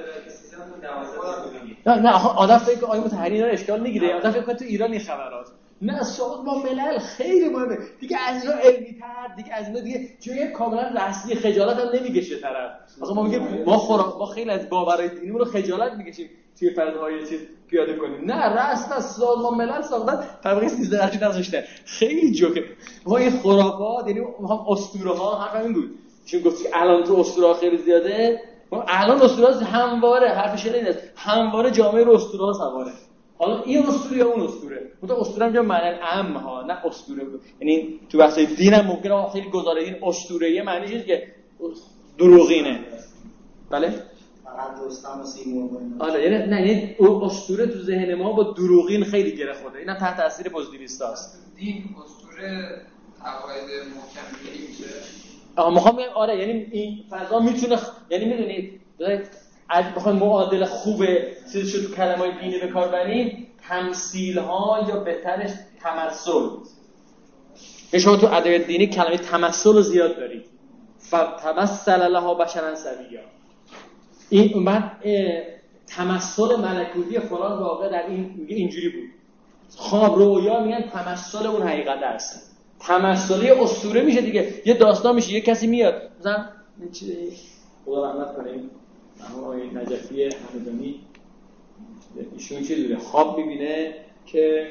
نه نه آدم فکر آقای متحری اینا اشکال نگیره. آدم فکر کنه تو ایران این خبرات. نه ساز با ملل خیلی مهمه دیگه، از اینا علمی‌تر دیگه، از اینا دیگه جای کاملا رسمی خجالت هم نمیکشه طرف. مثلا ما میگیم ما خورا ما خیلی از باورهای دینیمون رو خجالت میکشیم توی فضاهای چیز پیاده کنیم. نه رسم از سازمان ملل ساختن طبقه سیزده درجه نذاشتن. خیلی جوکه ما این خرافات، یعنی ما اسطوره ها حرف همین بود. چون گفتی الان تو اسطوره خیلی زیاده، ما الان اسطوره همواره حرفش اینه همواره جامعه رو اسطوره ها سواره. حالا این اسطوره یا اون اسطوره، مثلا اسطوره هم معنی عام ها نه اسطوره، یعنی تو بحث دین هم ممکنه خیلی گزاره دین اسطوره معنیش اینه که دروغینه. بله فقط رستم و سیمون. آره یعنی نه یعنی اسطوره تو ذهن ما با دروغین خیلی گره خورده. اینم تحت تاثیر پوزیتیویستاست. دین اسطوره عقاید محکم میشه. آها میخوام بگم آره یعنی این فضا میتونه خ... یعنی میدونید اگه بخوایم معادل خوب چیزشو تو کلمه‌های دینی به کار بریم، تمثیل ها یا بهترش تمثل. شما تو ادبیات دینی کلمه تمثل رو زیاد دارید. فتمثل لها بشرا سویا. این اومد تمثل ملکوتی فلان واقع در این میگه اینجوری بود. خواب رویا میگن تمثل اون حقیقت است. تمثلی اسطوره میشه دیگه. یه داستان میشه، یه کسی میاد مثلا خدا رحمت کنه آقای نجفی همدانی، ایشون چه دوره خواب میبینه که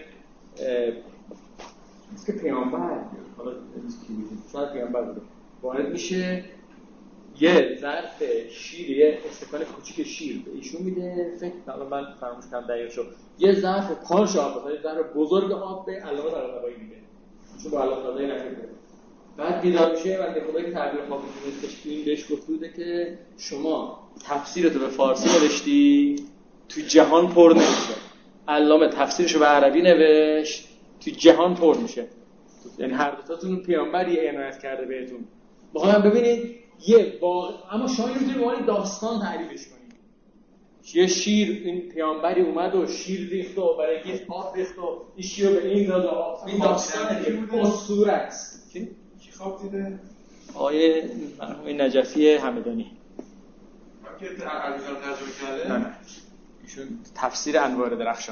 که پیامبر حالا کی میگه شاید پیامبر بوده وارد میشه، یه ظرف شیر، یه استکان کوچیک شیر به ایشون میده، فکر کنم من فراموش کردم دقیقشو، یه ظرف پارچ آب بخوره، یه ظرف بزرگ آب به علامه طباطبایی میده چون با علامه طباطبایی نمیده. بعد بیدار میشه و خدایی که تعبیر خواب می‌کنه این بهش گفته بوده که شما تفسیرتو به فارسی نوشتی تو جهان پر نمیشه، علامه تفسیرشو به عربی نوشت تو جهان پر میشه. یعنی هر دو تاتون پیامبری عنایت کرده بهتون. میخوام ببینید یه واقع، اما شما میتونید به داستان تعریفش کنید. یه شیر این پیامبری اومد و شیر ریخت و برای یه آب ریخت و این شیر به این داد و این داستانه که اسطوره است. کی کی خواب دیده؟ آیه مرحوم نجفی همدانی. من که عربی رو ترجمه کرده؟ نه نه. ایشون تفسیر انوار درخشان.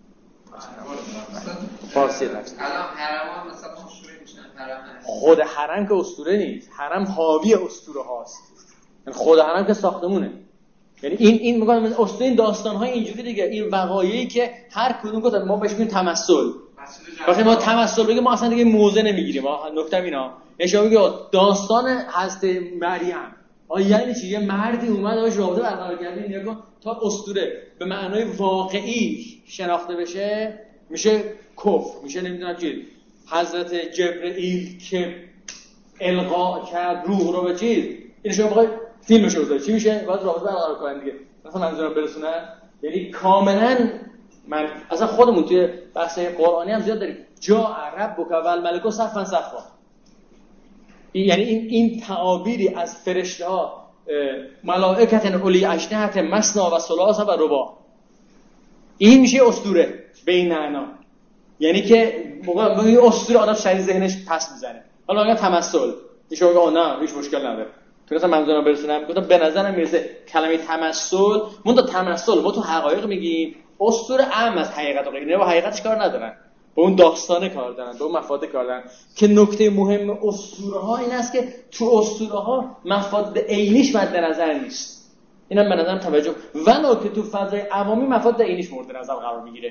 فارسی تفسیر. الان حرم مثلا اسطوره میشن حرم. خود حرم که اسطوره نیست، حرم حاوی اسطوره هاست. یعنی خود حرم که ساختمونه. یعنی این این میگم اسطوره، این داستان‌های اینجوری دیگه، این وقایعی که هر کدوم گفتن ما بهش میگیم تمثل. وقتی ما تمثل بگیم ما اصلا دیگه موزه نمیگیریم. ما نکته اینا. نشون میگه داستان حضرت مریم. آ یعنی چی؟ یه مردی اومد باش رابطه برقرار کرد، نگاه تا اسطوره به معنای واقعی شناخته بشه میشه کفر، میشه نمیدونم چی. حضرت جبرئیل که القا کرد روح رو به چیز، این شما بخواید فیلمش بذارید چی میشه؟ باید رابطه برقرار کنن دیگه. مثلا منظورم برسونن یعنی کاملا من اصلا خودمون توی بحث قرآنی هم زیاد داریم جا ربک و الملک صفا صفا، یعنی این این تعابیری از فرشته‌ها ملائکه اولی اجنحه مثنی و ثلاث و رباع، این میشه اسطوره به این معنا. یعنی که موقع این اسطوره آدم شریک ذهنش پس میزنه. حالا اگه تمثل میشه بگه نه هیچ مشکل نداره. تو مثلا منظورم برسونم گفتم به نظرم میرسه کلمه تمثل مون تا تمثل ما تو حقایق میگیم، اسطوره عام از حقیقت و غیره با حقیقتش کار ندارن، با اون داستانه کار دارن، با اون مفاد کار دارن. که نکته مهم اسطوره ها این است که تو اسطوره ها مفاد عینیش مد نظر نیست. اینم به نظرم توجه، ولی که تو فضای عوامی مفاد عینیش مورد نظر قرار میگیره.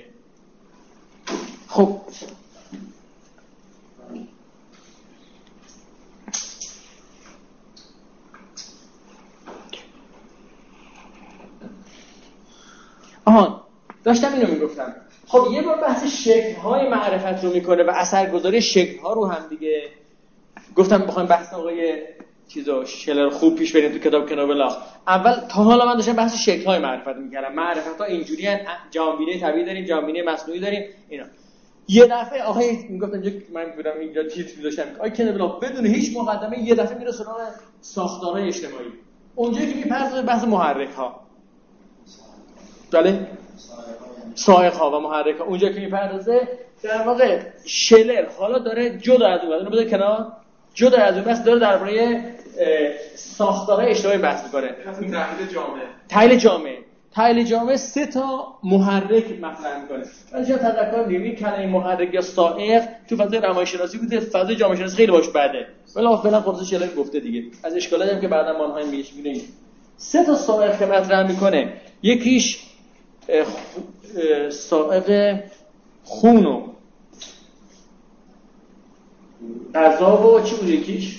خب آها داشتم اینو میگفتم. خب یه بار بحث شکل‌های معرفت رو میکنه و اثرگذاری شکل‌ها رو هم دیگه گفتم بخوایم بحث آقای چیزا شلر خوب پیش بریم تو کتاب کنابلاخ. اول تا حالا من داشتم بحث شکل‌های معرفت میکردم. معرفت‌ها اینجوریه، جامبینه طبیعی داریم، جامبینه مصنوعی داریم، اینا. یه دفعه آقای میگفتم اینجا من بودم اینجا تیتر می‌ذاشتم آقای کنابلاخ بدون هیچ مقدمه یه دفعه میره سراغ ساختارهای اجتماعی. اونجایی که میپردازه بحث محرک‌ها. بله؟ سائق‌ها و محرک‌ها. اونجا که میپردازه در واقع شلر حالا داره جدا از اون اونو بذار کنار، جدا از اون بس داره درباره ساختارهای اجتماعی بحث می‌کنه. تحلیل جامعه. تحلیل جامعه. تحلیل جامعه سه تا محرک مطرح میکنه. من چرا تذکر میگم کلمه محرک یا سائق تو فضای روانشناسی بوده، فضای جامعه شناسی خیلی باش بده. ولی فعلا خودش چلا گفته دیگه. از اشکالاتی هم که بعدا مانهای میگه میگه سه تا سائق که مطرح میکنه. یکیش سائق خون و غذا و چی بود یکیش؟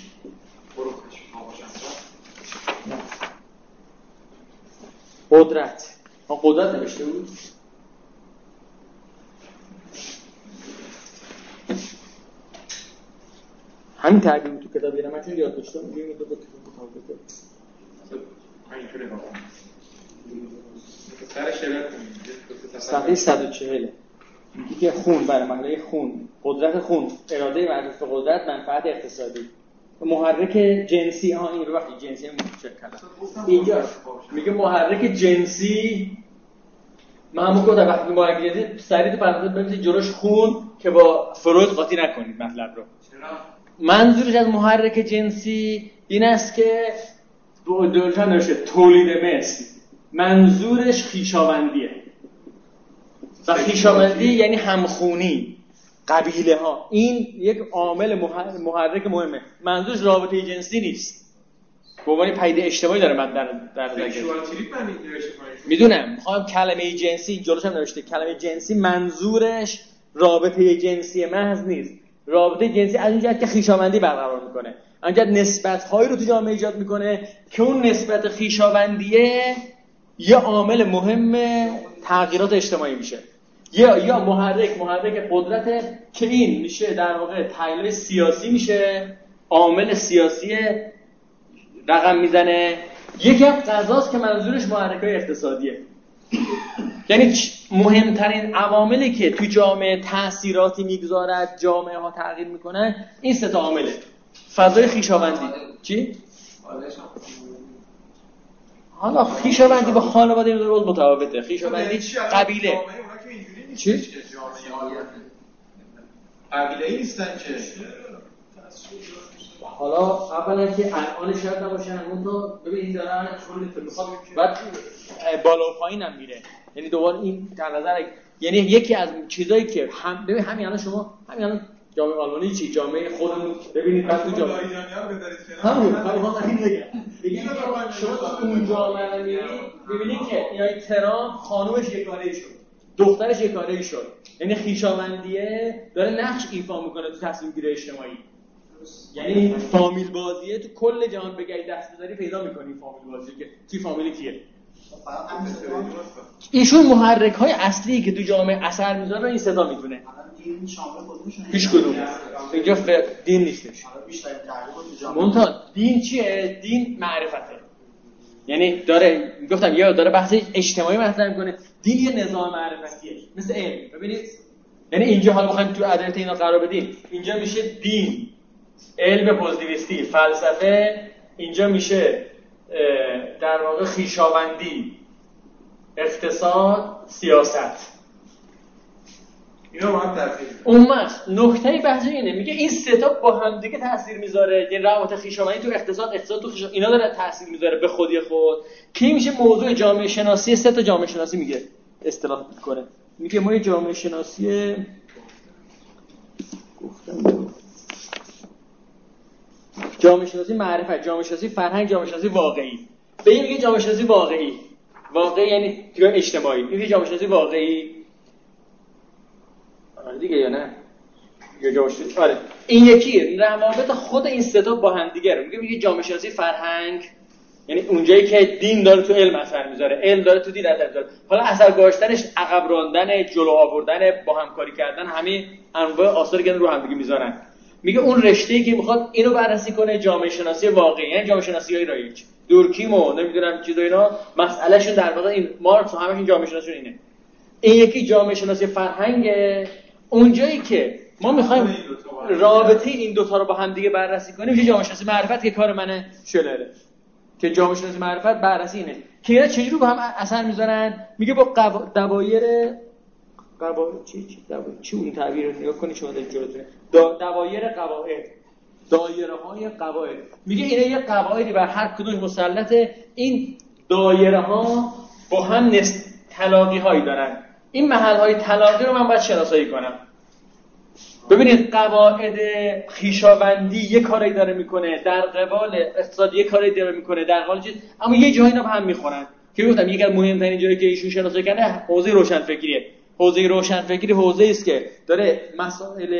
قدرت. ما قدرت نوشته بود. همین تعبیر بود تو کتاب اینا من چون یاد داشتم میگم دو تا کتاب بود. اینطوری نگاه کن. سر شعر صفحه صد و چهل میگه که خون برای معنای خون، قدرت خون، اراده معروف به قدرت، منفعت اقتصادی. محرک جنسی ها این رو وقتی جنسی چک کردم اینجا میگه محرک جنسی من همون گفتم وقتی محرک جنسی سریع تو پرانتز بنویسید جلوش خون که با فروید قاطی نکنید مطلب رو. منظورش از محرک جنسی این است که دو دولت نوشته تولید مثل، منظورش خویشاوندیه و خویشاوندی یعنی همخونی، قبیله ها. این یک عامل محرک مهمه. منظورش رابطه جنسی نیست، به عنوان پدیده اجتماعی داره من در در نظر میدونم. میخوام کلمه جنسی جلوش هم نوشته کلمه جنسی منظورش رابطه جنسی محض نیست. رابطه جنسی از این جهت که خویشاوندی برقرار میکنه، انجام نسبت‌هایی رو تو جامعه ایجاد میکنه که اون نسبت خویشاوندیه یه عامل مهم تغییرات اجتماعی میشه. یا یا محرک محرک قدرته که این میشه در واقع تحلیل سیاسی میشه، عامل سیاسی رقم میزنه. یکی هم قضاست که منظورش محرکای اقتصادیه. یعنی مهمترین عواملی که تو جامعه تأثیراتی میگذارد، جامعه ها تغییر میکنن، این سه تا عامله. فضای خویشاوندی چی؟ حالا خویشاوندی با خانواده این روز متفاوته. خویشاوندی قبیله چی؟ قبیله ای نیستن که حالا اولا که الان شاید نباشن، اون تو ببینید دارن چون میخواد بعد بالا و پایین هم میره. یعنی دوباره این در نظر یعنی یکی از چیزایی که هم ببین همین الان شما همین الان جامعه آلمانی چی جامعه خودمون ببینید بعد تو جامعه همون خب همین دیگه دیگه شما تو اون جامعه میبینید ببینید که اینای ترام خانومش یکانه‌ای شد، دخترش یکانه‌ای شد. یعنی خویشاوندیه داره نقش ایفا میکنه تو تصمیم گیری اجتماعی. یعنی فامیل بازیه تو کل جهان بگید دست بذاری پیدا می‌کنی فامیل بازی که کی فامیل کیه. ایشون محرک های اصلی که تو جامعه اثر میذاره این صدا میدونه. دین شامل خودمون هیچ کدوم اینجا ف... دین نیستش. منتها دین چیه؟ دین معرفته. یعنی داره گفتم یا داره بحث اجتماعی مطرح میکنه. دین یه نظام معرفتیه مثل علم. ببینید یعنی اینجا حالا بخوایم تو ادبیات اینا قرار بدیم، اینجا میشه دین، علم پوزیتیویستی، فلسفه، اینجا میشه در واقع خویشاوندی، اقتصاد، سیاست. اینا با هم تاثیر میذاره. اون وقت نکته بحث اینه، میگه این سه تا با هم دیگه تاثیر میذاره. یعنی روابط خویشاوندی تو اقتصاد، اقتصاد تو خویشاوندی، اینا داره تاثیر میذاره به خودی خود. کی میشه موضوع جامعه شناسی؟ سه تا جامعه شناسی میگه اصطلاح میکنه. میگه ما یه جامعه شناسی گفتم جامعه شناسی معرفت، جامعه شناسی فرهنگ، جامعه شناسی واقعی. به این میگه جامعه شناسی واقعی. واقعی یعنی دیگه اجتماعی. میگه جامعه شناسی واقعی. آره دیگه یا نه؟ یا جامعه شناسی آره. این یکی روابط خود این سه تا با هم دیگه رو میگه میگه جامعه شناسی فرهنگ، یعنی اونجایی که دین داره تو علم اثر میذاره، علم داره تو دین اثر میذاره. حالا اثر گذاشتنش عقب راندن، جلو آوردن، با همکاری کردن، همه انواع آثاری که رو هم دیگه میذارن. میگه اون رشته‌ای که میخواد اینو بررسی کنه جامعه شناسی واقعی، یعنی جامعه شناسیای رایج. دورکیم و نمیدونم چیزا اینا مسئلهشون در واقع این مارکس و همشون جامعه شناسیشون اینه. این یکی جامعه شناسی فرهنگه، اونجایی که ما میخوایم رابطه این دوتا رو با هم دیگه بررسی کنیم میشه جامعه شناسی معرفت که کار منه شلره. که جامعه شناسی معرفت بررسی اینه که اینا چجوری با هم اثر میذارن. میگه با قوا... دوایر قواعد چی چی دوایر چی اون تعبیر رو نگاه کنید شما در جلوتونه. دوایر قواعد، دایره‌های قواعد. میگه اینا یه قواعدی بر هر کدوم مسلطه. این دایره‌ها با هم نس... تلاقی هایی دارن. این محل های تلاقی رو من باید شناسایی کنم. ببینید قواعد خویشاوندی یه کاری داره میکنه، در قبال اقتصاد یه کاری داره میکنه، در حال چیز، اما یه جایی اینا با هم میخورن. که گفتم یکی از مهمترین جایی که ایشون شناسایی کنه حوزه روشنفکریه. حوزه روشنفکری حوزه‌ای است که داره مسائل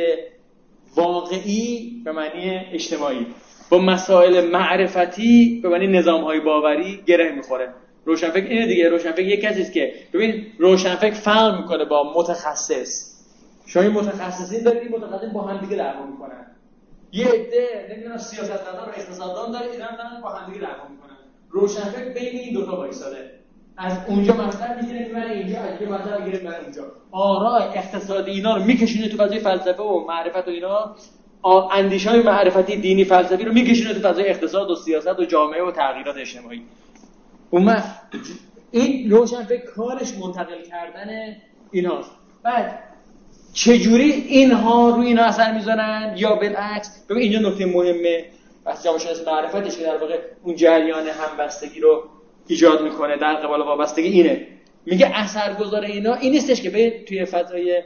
واقعی به معنی اجتماعی با مسائل معرفتی به معنی نظام‌های باوری گره میخوره. روشنفکر اینه دیگه. روشنفکر یک کسی است که ببین روشنفکر فرق میکنه با متخصص. شما این متخصصین دارید، این متخصصین با هم دیگه دعوا میکنن. یه عده نمیدونم سیاستمدار و اقتصاددان داره، اینا هم با هم دیگه دعوا میکنن. روشنفکر بین این دو تا وایساده. از اونجا مطلب میگیره میبره اینجا، از اینجا مطلب میگیره میبره اونجا. آراء اقتصادی اینا رو میکشونه تو فضای فلسفه و معرفت و اینا، اندیشه‌های معرفتی دینی فلسفی رو میکشونه تو فضای اقتصاد و سیاست و جامعه و تغییرات اجتماعی. اون این روشنفکر کارش منتقل کردن ایناست. بعد چجوری اینها روی اینا اثر میذارن یا بالعکس؟ ببین اینجا نکته مهمه بحث جامعه شناسی معرفتش که در واقع اون جریان همبستگی رو ایجاد میکنه در قبال وابستگی اینه. میگه اثرگذار اینا این نیستش که به توی فضای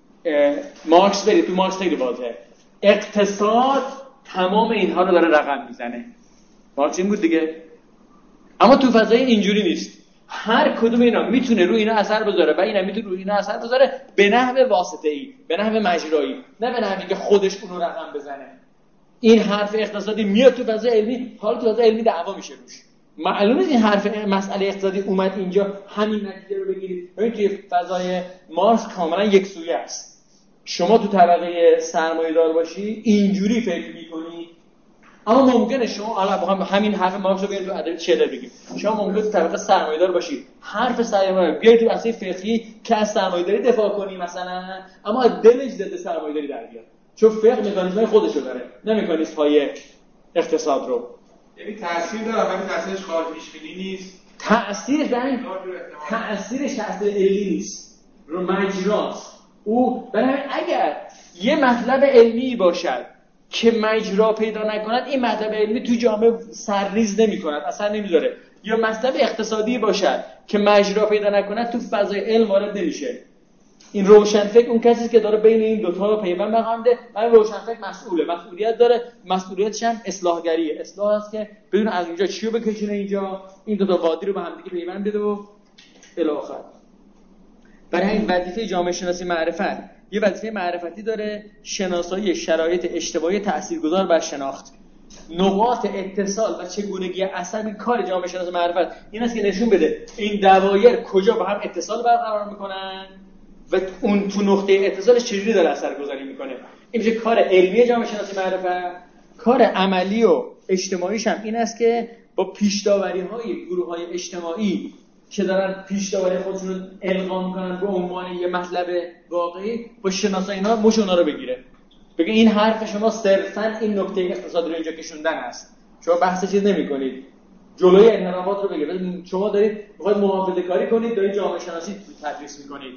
مارکس برید، تو مارکس خیلی واضحه. اقتصاد تمام اینها رو داره رقم میزنه. مارکس این بود دیگه. اما تو فضای اینجوری نیست. هر کدوم اینا میتونه روی اینا اثر بذاره و اینا میتونه روی اینا اثر بذاره به نحو واسطه‌ای، به نحو مجرایی، نه به نحوی که خودش اون رو رقم بزنه. این حرف اقتصادی میاد تو فضای علمی، حالا تو فضای علمی دعوا میشه روش. معلومه این حرف مسئله اقتصادی اومد اینجا همین نتیجه رو بگیرید. ببین توی فضای مارکس کاملا یکسویه است. شما تو طبقه سرمایه‌دار باشی اینجوری فکر می‌کنی، اما ممکنه شما حالا با هم همین حرف مارکس رو بیارید تو ادبیات چه بگیم. شما ممکنه تو طبقه سرمایه‌دار باشی، حرف سرمایه‌دار بیارید تو اصل فقهی که از سرمایه‌داری دفاع کنی مثلا، اما دلش ضد سرمایه‌داری در بیاد. چون فقه مکانیزم خودشو داره، نه مکانیزم های اقتصاد رو. یعنی تاثیر داره ولی تاثیرش قابل پیش بینی نیست. تأثیرش در تأثیرش تأثیر علی نیست، رو مجراست. او برای اگر یه مطلب علمی باشد که مجرا پیدا نکند، این مطلب علمی تو جامعه سرریز نمی‌کند، اصلا نمیذاره. یا مطلب اقتصادی باشد که مجرا پیدا نکند، تو فضای علم وارد نمیشه. این روشنفکر اون کسی که داره بین این دو تا پیوند بقنده. برای روشنفکر مسئوله، مسئولیت داره، مسئولیتش هم اصلاحگریه. اصلاح است که بدون از اینجا چیو بکشونه اینجا، این دو تا وادی رو به هم دیگه پیوند بده و الی آخر. برای این وظیفه جامعه شناسی معرفت یه وظیفه معرفتی داره، شناسایی شرایط اجتماعی تاثیرگذار بر شناخت، نقاط اتصال و چگونگی اثر. این کار جامعه شناسی معرفت این است که نشون بده این دوایر کجا با هم اتصال برقرار میکنن و اون تو نقطه اتصالش چجوری داره اثرگذاری میکنه. این میشه کار علمی جامعه شناسی معرفت. کار عملی و اجتماعیش هم این است که با پیش‌داوری‌های گروه‌های اجتماعی که دارن پیش‌داوری خودشون رو القا میکنن به عنوان یه مطلب واقعی، با شناسایی اینا مش اونا رو بگیره، بگه این حرف شما صرفاً این نکته اقتصادی رو اینجا کشوندن است، شما بحث چیز نمی‌کنید، جلوی انحرافات رو بگیرید. شما دارید می‌خواید محافظه‌کاری کنید، دارید جامعه شناسی تدریس می‌کنید.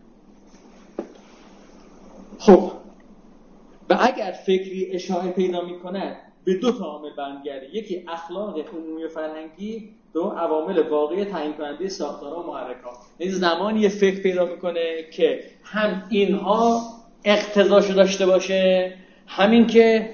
خب و اگر فکری اشاعه پیدا می‌کند به دو تا عامل برمیگرده، یکی اخلاق عمومی و فرهنگی، دو عوامل واقعی تعیین کننده ساختارها و محرکات. یعنی زمانی یه فکر پیدا میکنه که هم اینها اقتضاشو داشته باشه، همین که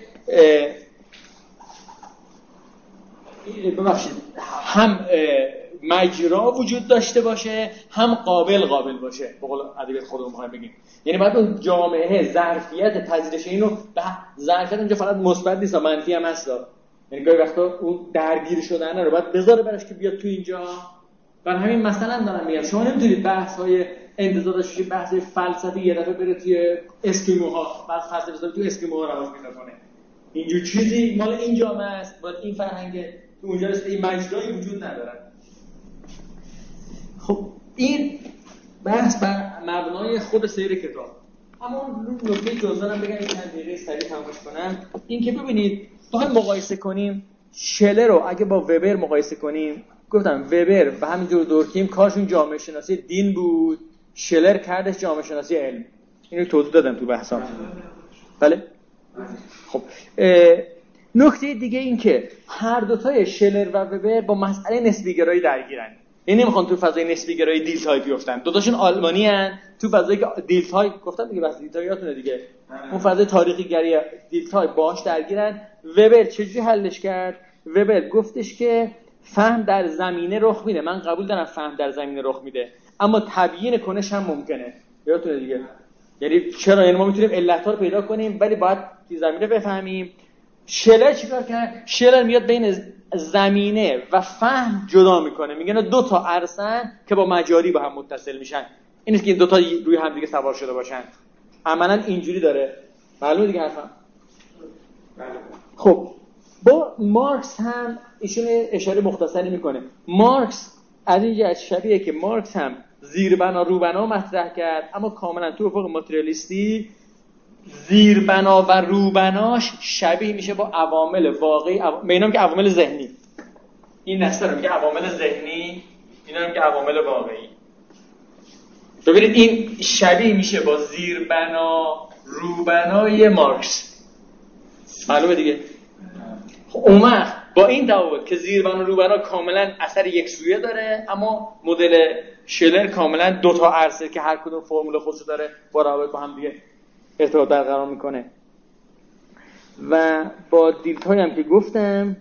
ببخشید هم مجرا وجود داشته باشه، هم قابل قابل باشه. به قول ادبیات خودمون می‌خوایم بگیم، یعنی بعد اون جامعه ظرفیت پذیرش اینو به ظرفیت اونجا فقط مثبت نیست، منفی هم هست. یعنی گاهی وقتا اون درگیر شدن رو باید بذاره براش که بیاد تو اینجا. برای همین مثلا دارم میگم شما نمیتونید بحث‌های انتزاعش بحث فلسفی یه دفعه بره توی اسکیموها، بعد فلسفه بذاره تو اسکیموها رواج پیدا کنه. اینجور چیزی مال این جامعه است، باید این فرهنگ تو اونجا است، این مجرایی وجود نداره. خب این بحث بر مبنای خود سیر کتاب. اما نکته جزء هم بگم این چند دقیقه سریع تمامش کنم، این که ببینید بخوایم مقایسه کنیم شلر رو اگه با وبر مقایسه کنیم، گفتم وبر و همینجور دورکیم کارشون جامعه شناسی دین بود، شلر کردش جامعه شناسی علم. اینو توضیح دادم تو بحثام. بله؟ خب نکته دیگه این که هر دوتای شلر و وبر با مسئله نسبی گرایی درگیرن. این نمیخوان تو فضای نسبی گرایی دیلتای بیفتن. دو تاشون آلمانی ان، تو فضای دیلتای گفتم دیگه، بس دیلتای یادتونه دیگه، اون فضای تاریخی گری دیلتای باهاش درگیرن. وبر چجوری حلش کرد؟ وبر گفتش که فهم در زمینه رخ میده، من قبول دارم فهم در زمینه رخ میده، اما تبیین کنش هم ممکنه. یادتونه دیگه، یعنی چرا، یعنی ما میتونیم علت‌ها رو پیدا کنیم ولی باید تو زمینه بفهمیم. شلر چیکار کرد؟ شلر میاد بین زمینه و فهم جدا میکنه، میگه اینا دو تا عرصه‌ن که با مجاری با هم متصل میشن. این نیست که این دو تا روی هم دیگه سوار شده باشن. عملاً اینجوری داره. معلومه دیگه حرفم. خب با مارکس هم ایشون اشاره مختصری میکنه. مارکس از این جهت شبیه که مارکس هم زیربنا روبنا مطرح کرد، اما کاملا تو افق ماتریالیستی زیربنا و روبناش شبیه میشه با عوامل واقعی، عوام... به اینا میگه عوامل ذهنی. این نسل رو میگه عوامل ذهنی، اینا رو میگه عوامل واقعی. ببینید این شبیه میشه با زیربنا روبنای مارکس. معلومه دیگه. اون وقت با این تفاوت که زیربنا و روبنا کاملا اثر یکسویه داره، اما مدل شلر کاملا دو تا عرصه که هر کدوم فرمول خودشو داره با روابط با هم دیگه ارتباط برقرار میکنه. و با دیلتای هم که گفتم،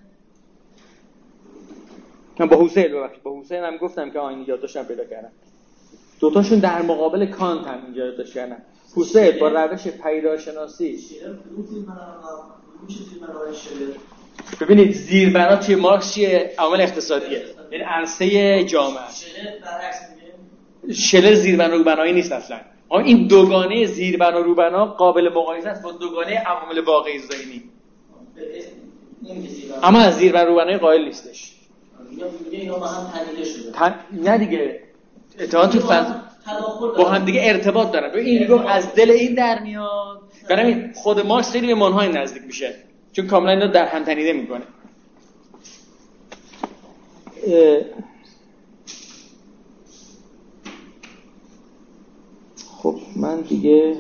من با حسین ببخشید با حسین هم گفتم که آینی یادداشتم پیدا کردم، دوتاشون در مقابل کانت هم اینجا یادداشت کردن. حسین با روش پیداشناسی ببینید زیربنا توی مارکس چیه؟ عامل اقتصادیه، یعنی عرصه جامعه. شلر زیربنا روبنایی نیست اصلا. این دوگانه زیربنا روبنا قابل مقایسه است با دوگانه عوامل واقعی ذهنی، اما از زیربنا روبنایی قائل نیستش. اینا با هم تنیده شده. تن... نه دیگه، اتحاد تو فضا با هم دیگه ارتباط دارن. ببین این گفت از دل این در میاد. برای خود مارکس خیلی به مانهای نزدیک میشه، چون کاملا اینا در هم تنیده میکنه. خب من دیگه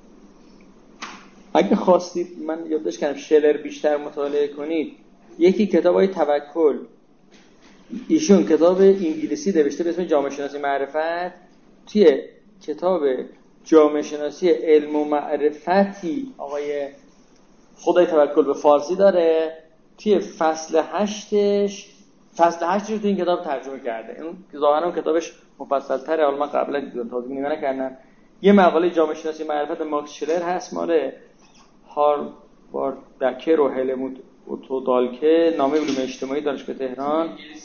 اگه خواستید من یادداشت کردم شلر بیشتر مطالعه کنید. یکی کتابای توکل، ایشون کتاب انگلیسی نوشته به اسم جامعه شناسی معرفت. توی کتاب جامعه شناسی علم و معرفتی آقای خدای توکل به فارسی داره. توی فصل هشتش فصل هشتش رو توی این کتاب ترجمه کرده. این ظاهرا اون کتابش مفصل‌تره، حالا من قبلا دیدم تازه نگاه نکردم. یه مقاله جامعه شناسی معرفت ماکس شلر هست مال هاروارد بکر و هلموت اوتودالکه، نامه علوم اجتماعی دانشگاه تهران.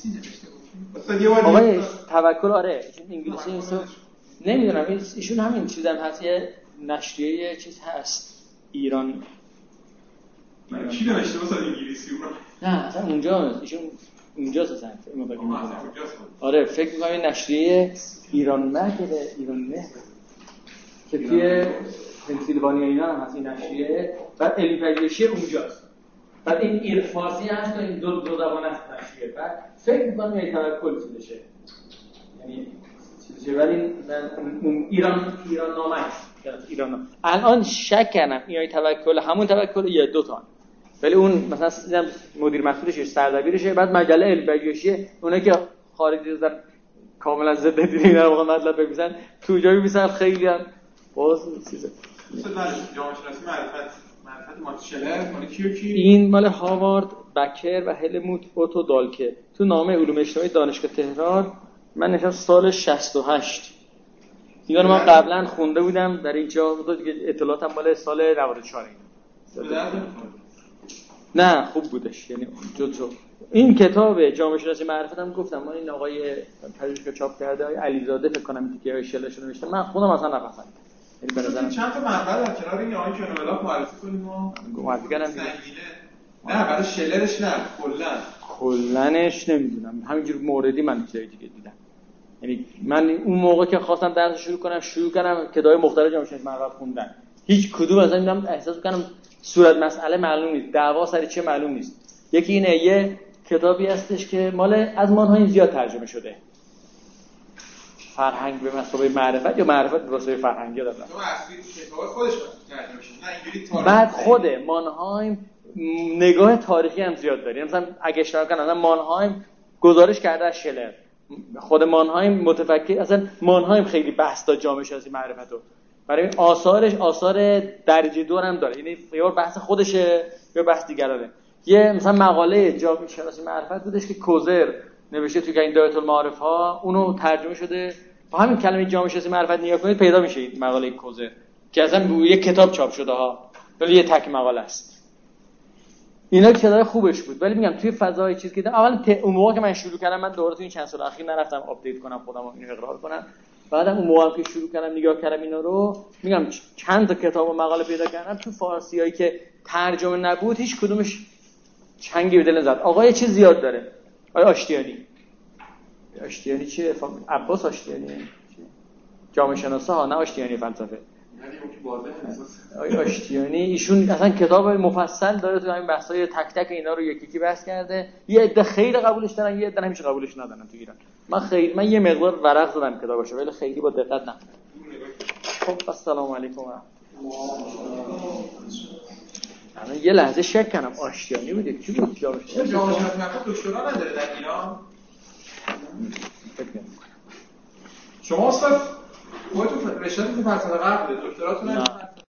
آقای توکل آره ایشون انگلیسی نیست، نمیدونم ایشون همین چیزام هست، یه نشریه چیز هست ایران. من چی نوشته واسه انگلیسی اون؟ نه اصلا اونجاست، ایشون اونجاست اصلا. آره فکر می‌کنم این نشریه ایران مهره، ایران مهر که توی پنسیلوانیا اینا هم هست این نشریه. بعد علم پژوهشی اونجاست. بعد این ایر فارسی هست و این دو دو زبان است نشریه. بعد فکر می‌کنم یه توکل چیزشه، یعنی چیزشه، ولی اون ایران ایران نامه است. ایران الان شک کردم این توکل همون توکل یا دو تا، ولی اون مثلا مدیر مسئولش سردبیرشه. بعد مجله علم پژوهشی اونایی که خارجی از کاملا ضد دین در واقع مطلب بگیرن تو جایی میسن خیلی هم باز چیزه. مثلا جامعه شناسی معرفت معرفت مارکس شلر مال کیو کی؟ این مال هاوارد بکر و هلموت اوتودالکه تو نامه علوم اجتماعی دانشگاه تهران. من نشستم سال شصت و هشت. اینا رو من قبلا خونده بودم در اینجا بود دیگه، اطلاعاتم مال سال نود و چهار اینا. نه خوب بودش، یعنی جزو این کتاب جامعه شناسی معرفت هم گفتم من این آقای پژوهشگر چاپ کرده آقای علیزاده فکر کنم که شلرش رو نوشته، من خودم اصلا نفهمیدم. یعنی به نظرم چند تا منبع در کنار این آقای کنولا معرفی کنیم و معرفی کردم دیگه. نه برای شلرش نه، کلا کلنش نمیدونم، همینجور موردی من چیزای دیگه دیدم. یعنی من اون موقع که خواستم درس شروع کنم شروع کردم کتابای مختلف جامعه شناسی معرفت خوندن، هیچ کدوم اصلا دیدم احساس می‌کنم صورت مسئله معلوم نیست، دعوا سر چه معلوم نیست. یکی اینه یه کتابی هستش که مال از مانهای زیاد ترجمه شده، فرهنگ به مسابقه معرفت یا معرفت به واسطه فرهنگی دادن. تو اصلی کتاب خودش ترجمه شده نه اینجوری تاریخ. بعد خود مانهایم نگاه تاریخی هم زیاد داره. مثلا اگه اشتباه کنم مثلا مانهایم گزارش کرده از شلر، خود مانهایم متفکر، اصلا مانهایم خیلی بحث داد جامعه شناسی معرفتو، برای آثارش آثار درجه دور هم داره، یعنی یا بحث خودشه یا بحث دیگرانه. یه مثلا مقاله جامعه شناسی معرفت بودش که کوزر نوشته توی این دایره المعارف ها، اونو ترجمه شده با همین کلمه جامعه شناسی معرفت نگاه کنید پیدا میشه این مقاله کوزر که اصلا یه کتاب چاپ شده ها، ولی یه تک مقاله است. اینا کتاب خوبش بود، ولی میگم توی فضای چیز که اول ت... اون موقع که من شروع کردم، من دوباره تو این چند سال اخیر نرفتم آپدیت کنم خودم و اینو اقرار کنم، بعدم اون موقع که شروع کردم نگاه کردم اینا رو، میگم چند تا کتاب و مقاله پیدا کردم تو فارسیایی که ترجمه نبود، هیچ کدومش چنگی به دل نزد. آقا یه چیز زیاد داره، آقای آشتیانی. آشتیانی چیه؟ عباس آشتیانی جامعه شناسا ها، نه آشتیانی فلسفه. آقای آشتیانی ایشون اصلا کتاب مفصل داره تو همین بحث‌های تک تک اینا رو یکی یکی بحث کرده. یه عده خیلی قبولش دارن، یه عده همیشه قبولش ندارن تو ایران. من خیلی من یه مقدار ورق زدم کتابشو، ولی خیلی با دقت نخوندم. خب السلام علیکم. من یه لحظه شک کردم آشتیانی بود، کی بود جامعه شناسی؟ جامعه شناسی دکترا نداره در ایران. شما اصلا خودتون رشته فلسفه غرب دکتراتون